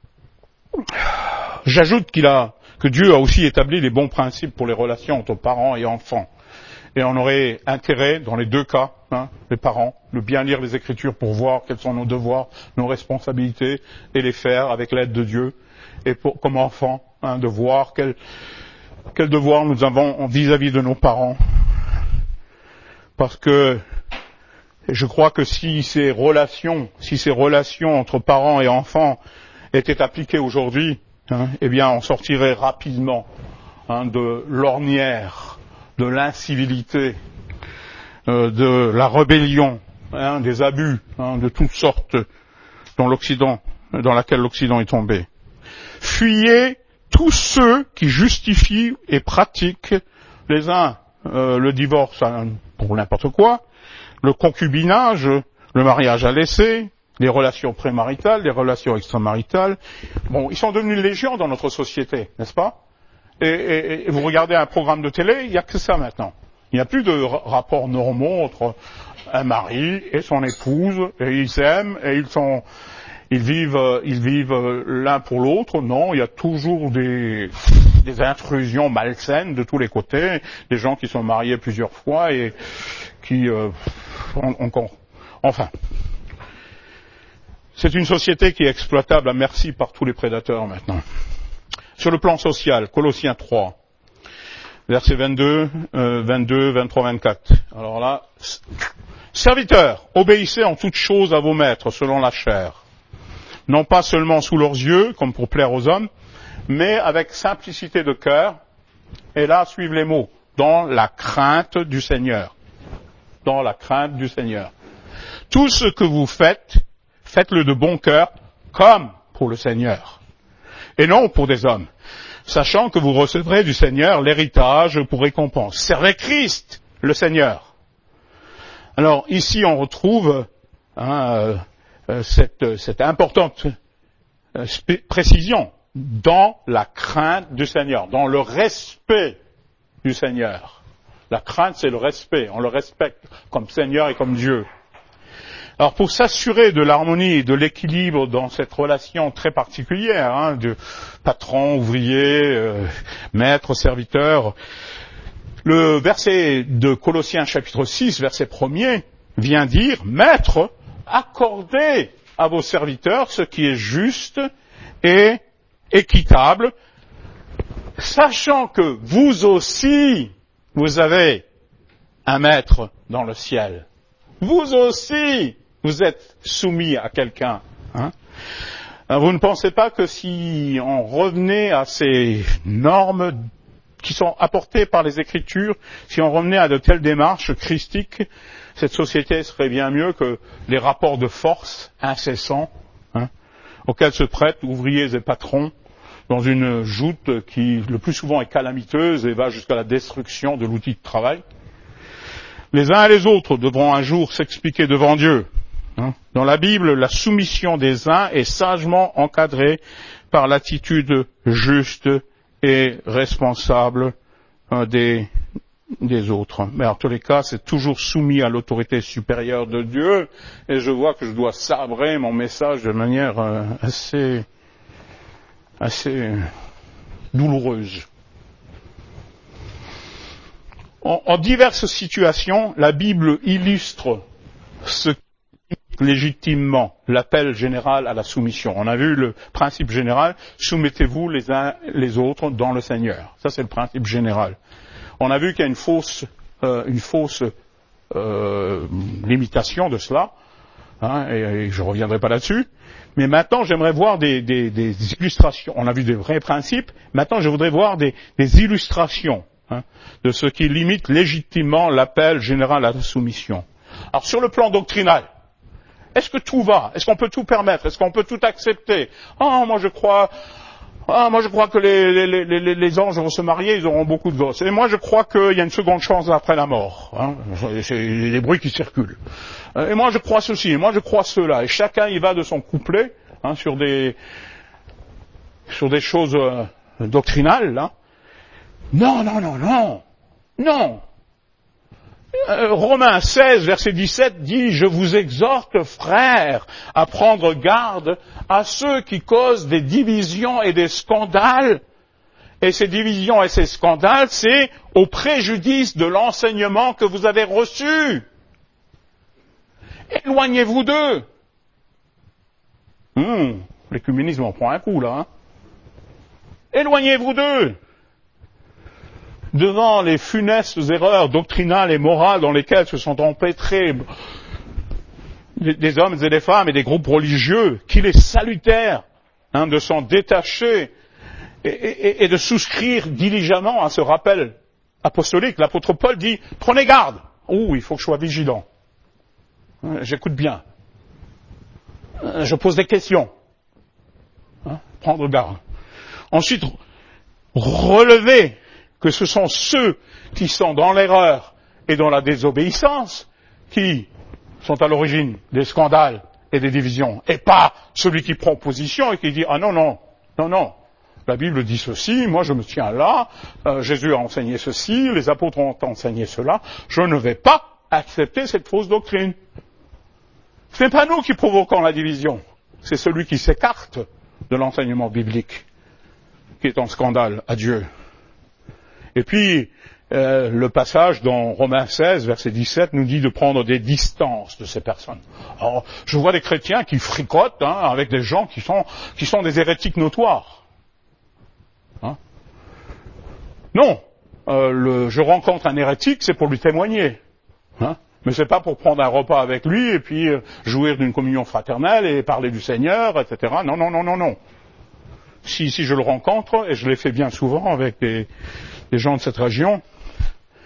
J'ajoute qu'il a, que Dieu a aussi établi les bons principes pour les relations entre parents et enfants. Et on aurait intérêt, dans les deux cas, hein, les parents, de bien lire les Écritures pour voir quels sont nos devoirs, nos responsabilités, et les faire avec l'aide de Dieu. Et pour, comme enfants, hein, de voir quels quel devoirs nous avons vis-à-vis de nos parents. Parce que je crois que si ces relations, si ces relations entre parents et enfants étaient appliquées aujourd'hui, hein, eh bien, on sortirait rapidement hein, de l'ornière de l'incivilité, euh, de la rébellion, hein, des abus, hein, de toutes sortes dans l'Occident, dans laquelle l'Occident est tombé. Fuyez tous ceux qui justifient et pratiquent les uns euh, le divorce hein, pour n'importe quoi, le concubinage, le mariage à l'essai, les relations prémaritales, les relations extramaritales. Bon, ils sont devenus légion dans notre société, n'est-ce pas? Et, et, et vous regardez un programme de télé, il n'y a que ça maintenant. Il n'y a plus de rapports normaux entre un mari et son épouse, et ils s'aiment, et ils sont, ils vivent, ils vivent l'un pour l'autre. Non, il y a toujours des, des intrusions malsaines de tous les côtés, des gens qui sont mariés plusieurs fois et qui, euh, encore, enfin. C'est une société qui est exploitable à merci par tous les prédateurs maintenant. Sur le plan social, Colossiens trois, versets vingt-deux, euh, vingt-deux, vingt-trois, vingt-quatre. Alors là, serviteurs, obéissez en toutes choses à vos maîtres selon la chair, non pas seulement sous leurs yeux, comme pour plaire aux hommes, mais avec simplicité de cœur, et là, suivent les mots, dans la crainte du Seigneur. Dans la crainte du Seigneur. Tout ce que vous faites, faites-le de bon cœur, comme pour le Seigneur, et non pour des hommes, sachant que vous recevrez du Seigneur l'héritage pour récompense. Servez Christ, le Seigneur. Alors ici on retrouve hein, euh, cette, cette importante euh, précision dans la crainte du Seigneur, dans le respect du Seigneur. La crainte, c'est le respect. On le respecte comme Seigneur et comme Dieu. Alors, pour s'assurer de l'harmonie et de l'équilibre dans cette relation très particulière, hein, de patron, ouvrier, euh, maître, serviteur, le verset de Colossiens chapitre six, verset premier, vient dire, Maître, accordez à vos serviteurs ce qui est juste et équitable, sachant que vous aussi, vous avez un maître dans le ciel. Vous aussi, vous êtes soumis à quelqu'un. Hein. Vous ne pensez pas que si on revenait à ces normes qui sont apportées par les Écritures, si on revenait à de telles démarches christiques, cette société serait bien mieux que les rapports de force incessants hein, auxquels se prêtent ouvriers et patrons dans une joute qui, le plus souvent, est calamiteuse et va jusqu'à la destruction de l'outil de travail. Les uns et les autres devront un jour s'expliquer devant Dieu. Dans la Bible, la soumission des uns est sagement encadrée par l'attitude juste et responsable des, des autres. Mais en tous les cas, c'est toujours soumis à l'autorité supérieure de Dieu, et je vois que je dois sabrer mon message de manière assez, assez douloureuse. En, en diverses situations, la Bible illustre ce qui légitimement l'appel général à la soumission. On a vu le principe général, soumettez-vous les uns les autres dans le Seigneur. Ça, c'est le principe général. On a vu qu'il y a une fausse, euh, une fausse euh, limitation de cela, hein, et, et je ne reviendrai pas là-dessus. Mais maintenant, j'aimerais voir des, des, des illustrations. On a vu des vrais principes. Maintenant, je voudrais voir des, des illustrations hein, de ce qui limite légitimement l'appel général à la soumission. Alors, sur le plan doctrinal, est-ce que tout va? Est-ce qu'on peut tout permettre? Est-ce qu'on peut tout accepter? Ah, moi je crois, ah, moi je crois que les, les, les, les anges vont se marier, ils auront beaucoup de gosses. Et moi je crois qu'il y a une seconde chance après la mort. Hein. C'est des bruits qui circulent. Et moi je crois ceci, et moi je crois cela. Et chacun y va de son couplet hein, sur des sur des choses euh, doctrinales. Là. Non, non, non, non, non. Euh, Romains seize, verset dix-sept dit « Je vous exhorte, frères, à prendre garde à ceux qui causent des divisions et des scandales. » Et ces divisions et ces scandales, c'est au préjudice de l'enseignement que vous avez reçu. Éloignez-vous d'eux. Hum, l'écuménisme en prend un coup, là. Hein. Éloignez-vous d'eux. Devant les funestes erreurs doctrinales et morales dans lesquelles se sont empêtrés des hommes et des femmes et des groupes religieux, qu'il est salutaire hein, de s'en détacher et, et, et de souscrire diligemment à ce rappel apostolique. L'apôtre Paul dit « Prenez garde !» Ouh, il faut que je sois vigilant. J'écoute bien. Je pose des questions. Hein, prendre garde. Ensuite, relever que ce sont ceux qui sont dans l'erreur et dans la désobéissance qui sont à l'origine des scandales et des divisions, et pas celui qui prend position et qui dit « Ah non, non, non, non, la Bible dit ceci, moi je me tiens là, euh, Jésus a enseigné ceci, les apôtres ont enseigné cela, je ne vais pas accepter cette fausse doctrine. » Ce n'est pas nous qui provoquons la division, c'est celui qui s'écarte de l'enseignement biblique qui est en scandale à Dieu. Et puis, euh, le passage dans Romains seize, verset dix-sept, nous dit de prendre des distances de ces personnes. Alors, je vois des chrétiens qui fricotent hein, avec des gens qui sont, qui sont des hérétiques notoires. Hein non, euh, le, je rencontre un hérétique, c'est pour lui témoigner. Hein mais c'est pas pour prendre un repas avec lui et puis euh, jouir d'une communion fraternelle et parler du Seigneur, et cetera. Non, non, non, non, non. Si, si je le rencontre, et je l'ai fait bien souvent avec des, des gens de cette région,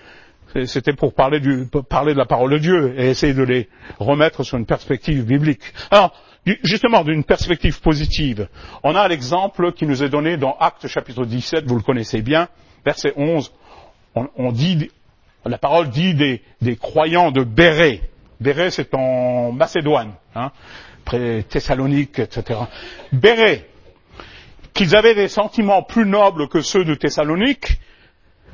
C'était pour parler, du, pour parler de la parole de Dieu et essayer de les remettre sur une perspective biblique. Alors, justement, d'une perspective positive, on a l'exemple qui nous est donné dans Actes chapitre dix-sept, vous le connaissez bien, verset onze, on, on dit, la parole dit des, des croyants de Bérée. Bérée, c'est en Macédoine, hein, près Thessalonique, et cetera. Bérée, qu'ils avaient des sentiments plus nobles que ceux de Thessalonique. Pourquoi ?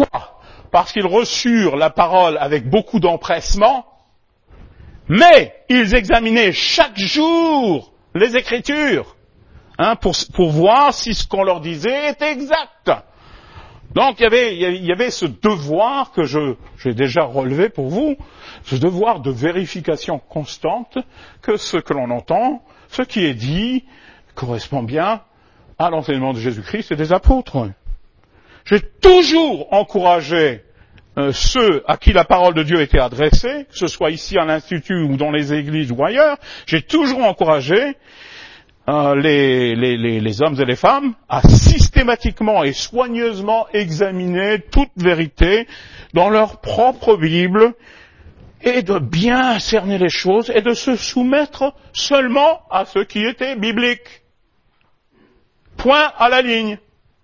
Parce qu'ils reçurent la parole avec beaucoup d'empressement, mais ils examinaient chaque jour les Écritures, hein, pour, pour voir si ce qu'on leur disait était exact. Donc il y avait, il y avait ce devoir que je, j'ai déjà relevé pour vous, ce devoir de vérification constante que ce que l'on entend, ce qui est dit, correspond bien à l'enseignement de Jésus-Christ et des apôtres. J'ai toujours encouragé euh, ceux à qui la parole de Dieu était adressée, que ce soit ici à l'Institut ou dans les églises ou ailleurs, j'ai toujours encouragé euh, les, les, les, les hommes et les femmes à systématiquement et soigneusement examiner toute vérité dans leur propre Bible et de bien cerner les choses et de se soumettre seulement à ce qui était biblique. Point à la ligne.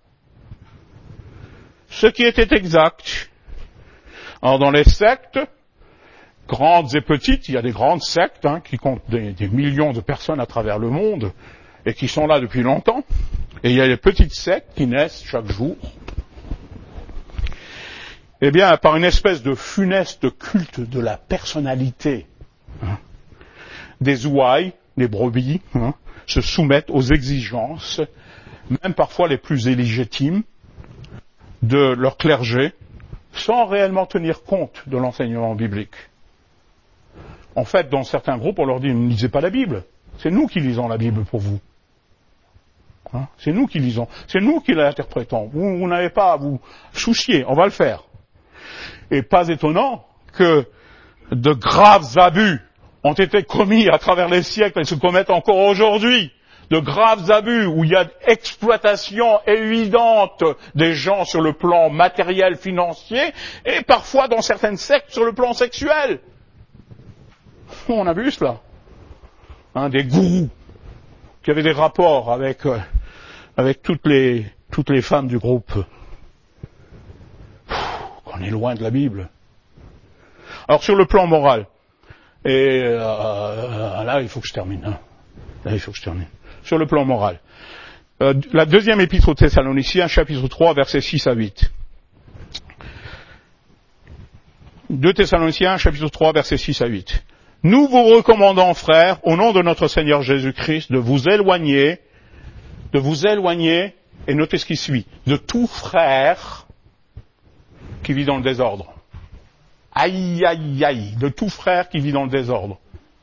Ce qui était exact. Alors dans les sectes, grandes et petites, il y a des grandes sectes hein, qui comptent des, des millions de personnes à travers le monde et qui sont là depuis longtemps. Et il y a les petites sectes qui naissent chaque jour. Eh bien, par une espèce de funeste culte de la personnalité, hein, des ouailles, des brebis, hein, se soumettent aux exigences, même parfois les plus illégitimes, de leur clergé, sans réellement tenir compte de l'enseignement biblique. En fait, dans certains groupes, on leur dit, ne lisez pas la Bible. C'est nous qui lisons la Bible pour vous. Hein, c'est nous qui lisons. C'est nous qui l'interprétons. Vous, vous n'avez pas à vous soucier, on va le faire. Et pas étonnant que de graves abus ont été commis à travers les siècles et se commettent encore aujourd'hui. De graves abus où il y a exploitation évidente des gens sur le plan matériel, financier, et parfois dans certaines sectes sur le plan sexuel. On a vu cela. Hein, des gourous qui avaient des rapports avec, euh, avec toutes les, toutes les femmes du groupe. On est loin de la Bible. Alors sur le plan moral, et euh, là il faut que je termine. Hein. Là il faut que je termine. Sur le plan moral. Euh, la deuxième épître aux Thessaloniciens, chapitre trois, versets six à huit. deux Thessaloniciens, chapitre trois, versets six à huit. Nous vous recommandons, frères, au nom de notre Seigneur Jésus-Christ, de vous éloigner, de vous éloigner, et notez ce qui suit, de tout frère qui vit dans le désordre. Aïe, aïe, aïe, de tout frère qui vit dans le désordre.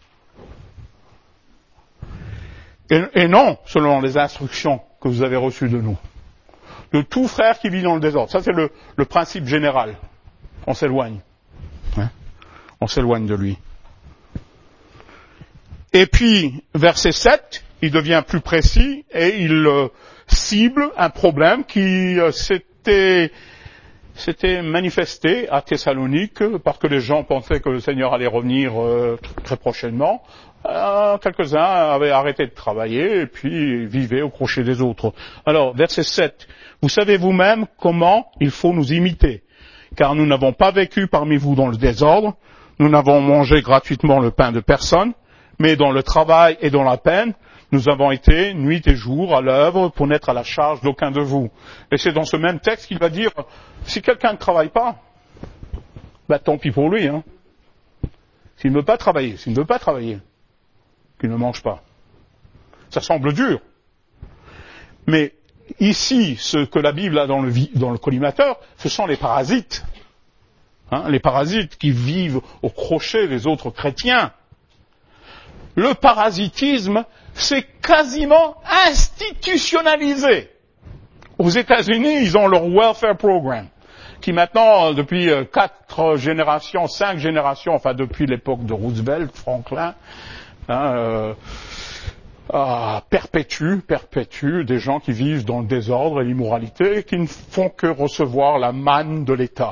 Et, et non, selon les instructions que vous avez reçues de nous. De tout frère qui vit dans le désordre. Ça, c'est le, le principe général. On s'éloigne. Hein? On s'éloigne de lui. Et puis, verset sept, il devient plus précis et il euh, cible un problème qui euh, s'était, s'était manifesté à Thessalonique parce que les gens pensaient que le Seigneur allait revenir euh, très prochainement. Euh, quelques-uns avaient arrêté de travailler et puis vivaient au crochet des autres. Alors, verset sept. Vous savez vous-même comment il faut nous imiter, car nous n'avons pas vécu parmi vous dans le désordre, nous n'avons mangé gratuitement le pain de personne, mais dans le travail et dans la peine, nous avons été nuit et jour à l'œuvre pour n'être à la charge d'aucun de vous. Et c'est dans ce même texte qu'il va dire, si quelqu'un ne travaille pas, ben tant pis pour lui, hein. S'il ne veut pas travailler, s'il ne veut pas travailler, qu'il ne mange pas. Ça semble dur. Mais ici, ce que la Bible a dans le, dans le collimateur, ce sont les parasites. Hein, les parasites qui vivent au crochet des autres chrétiens. Le parasitisme, c'est quasiment institutionnalisé. Aux États-Unis, ils ont leur welfare program, qui maintenant, depuis quatre générations, cinq générations, enfin depuis l'époque de Roosevelt, Franklin, hein, euh, ah, perpétue, perpétue des gens qui vivent dans le désordre et l'immoralité et qui ne font que recevoir la manne de l'État.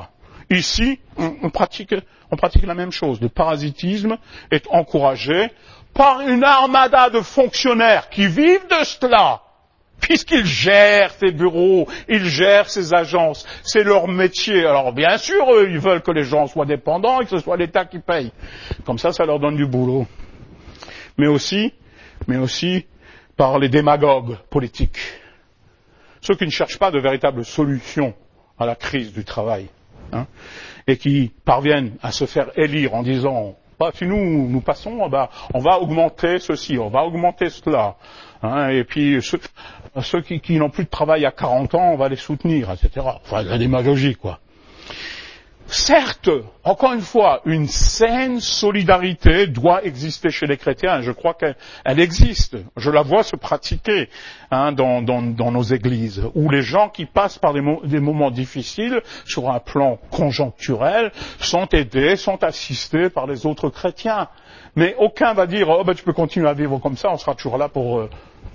Ici, on, on, pratique, on pratique la même chose. Le parasitisme est encouragé par une armada de fonctionnaires qui vivent de cela, puisqu'ils gèrent ces bureaux, ils gèrent ces agences, c'est leur métier. Alors bien sûr, eux, ils veulent que les gens soient dépendants et que ce soit l'État qui paye. Comme ça, ça leur donne du boulot. Mais aussi, mais aussi par les démagogues politiques. Ceux qui ne cherchent pas de véritables solutions à la crise du travail, hein, et qui parviennent à se faire élire en disant bah, si nous nous passons, bah, on va augmenter ceci, on va augmenter cela, hein, et puis ceux, ceux qui, qui n'ont plus de travail à quarante ans, on va les soutenir, et cetera. Enfin, la démagogie, quoi. Certes, encore une fois, une saine solidarité doit exister chez les chrétiens. Je crois qu'elle elle existe. Je la vois se pratiquer hein, dans, dans, dans nos églises, où les gens qui passent par des, mo- des moments difficiles, sur un plan conjoncturel, sont aidés, sont assistés par les autres chrétiens. Mais aucun va dire oh ben tu peux continuer à vivre comme ça, on sera toujours là pour euh,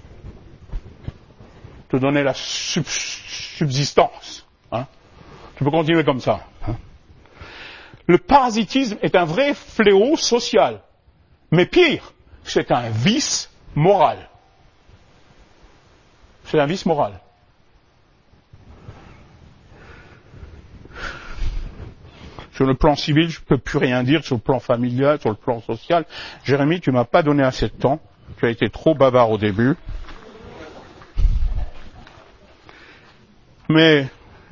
te donner la sub- subsistance. Hein. Tu peux continuer comme ça. Hein. Le parasitisme est un vrai fléau social. Mais pire, c'est un vice moral. C'est un vice moral. Sur le plan civil, je ne peux plus rien dire. Sur le plan familial, sur le plan social. Jérémie, tu ne m'as pas donné assez de temps. Tu as été trop bavard au début. Mais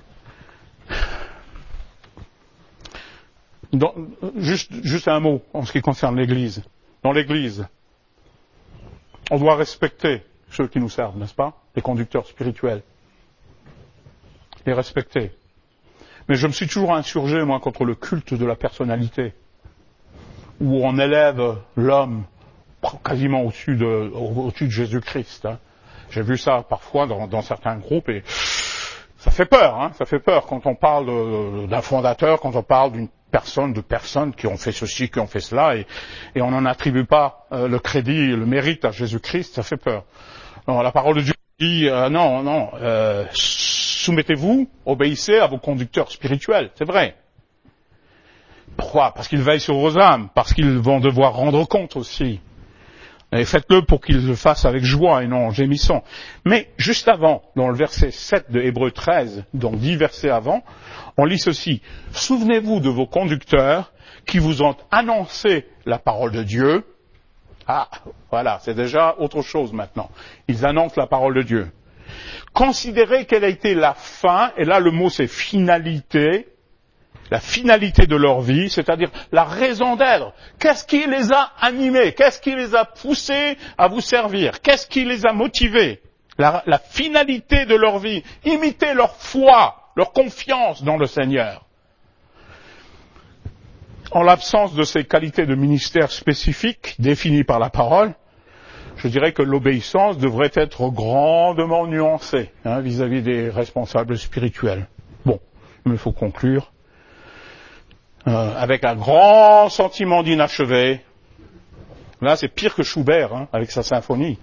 Dans, juste, juste un mot en ce qui concerne l'Église. Dans l'Église, on doit respecter ceux qui nous servent, n'est-ce pas? Les conducteurs spirituels. Les respecter. Mais je me suis toujours insurgé, moi, contre le culte de la personnalité, où on élève l'homme quasiment au-dessus de, au-dessus de Jésus-Christ. Hein. J'ai vu ça parfois dans, dans certains groupes et ça fait peur, hein, ça fait peur quand on parle de, d'un fondateur, quand on parle d'une personne, de personnes qui ont fait ceci, qui ont fait cela, et, et on n'en attribue pas euh, le crédit, le mérite à Jésus-Christ, ça fait peur. Alors, la parole de Dieu dit euh, non, non, euh, soumettez-vous, obéissez à vos conducteurs spirituels, c'est vrai. Pourquoi? Parce qu'ils veillent sur vos âmes, parce qu'ils vont devoir rendre compte aussi. Et faites-le pour qu'ils le fassent avec joie et non en gémissant. Mais juste avant, dans le verset sept de Hébreux treize, donc dix versets avant, on lit ceci. Souvenez-vous de vos conducteurs qui vous ont annoncé la parole de Dieu. Ah, voilà, c'est déjà autre chose maintenant. Ils annoncent la parole de Dieu. Considérez quelle a été la fin, et là le mot c'est finalité, la finalité de leur vie, c'est-à-dire la raison d'être. Qu'est-ce qui les a animés? Qu'est-ce qui les a poussés à vous servir? Qu'est-ce qui les a motivés? La, la finalité de leur vie. Imitez leur foi, leur confiance dans le Seigneur. En l'absence de ces qualités de ministère spécifiques définies par la parole, je dirais que l'obéissance devrait être grandement nuancée hein, vis-à-vis des responsables spirituels. Bon, il me faut conclure. Euh, avec un grand sentiment d'inachevé. Là, c'est pire que Schubert, hein, avec sa symphonie.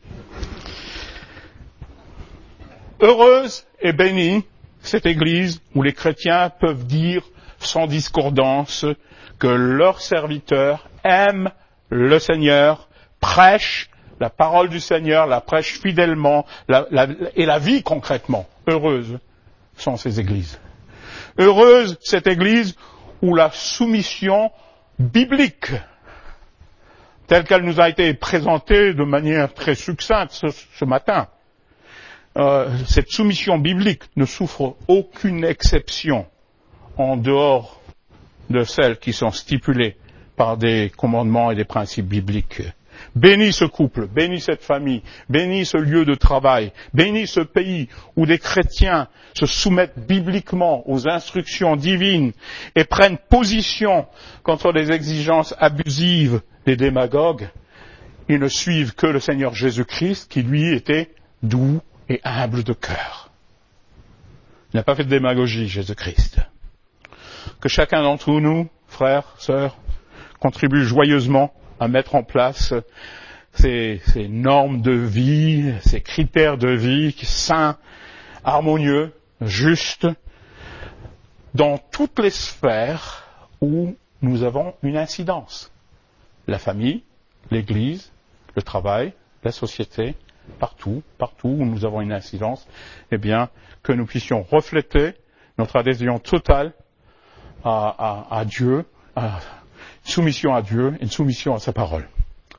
Heureuse et bénie cette Église où les chrétiens peuvent dire sans discordance que leurs serviteurs aiment le Seigneur, prêchent la parole du Seigneur, la prêchent fidèlement la, la, et la vivent concrètement. Heureuse sont ces Églises. Heureuse cette Église où la soumission biblique, telle qu'elle nous a été présentée de manière très succincte ce, ce matin, euh, cette soumission biblique ne souffre aucune exception en dehors de celles qui sont stipulées par des commandements et des principes bibliques. Bénis ce couple, bénis cette famille, bénis ce lieu de travail, bénis ce pays où des chrétiens se soumettent bibliquement aux instructions divines et prennent position contre les exigences abusives des démagogues. Ils ne suivent que le Seigneur Jésus-Christ qui, lui, était doux et humble de cœur. Il n'a pas fait de démagogie, Jésus-Christ. Que chacun d'entre nous, frères, sœurs, contribue joyeusement à mettre en place ces, ces normes de vie, ces critères de vie sains, harmonieux, justes, dans toutes les sphères où nous avons une incidence. La famille, l'Église, le travail, la société, partout, partout où nous avons une incidence, eh bien, que nous puissions refléter notre adhésion totale à, à, à Dieu, à, une soumission à Dieu, une soumission à sa parole.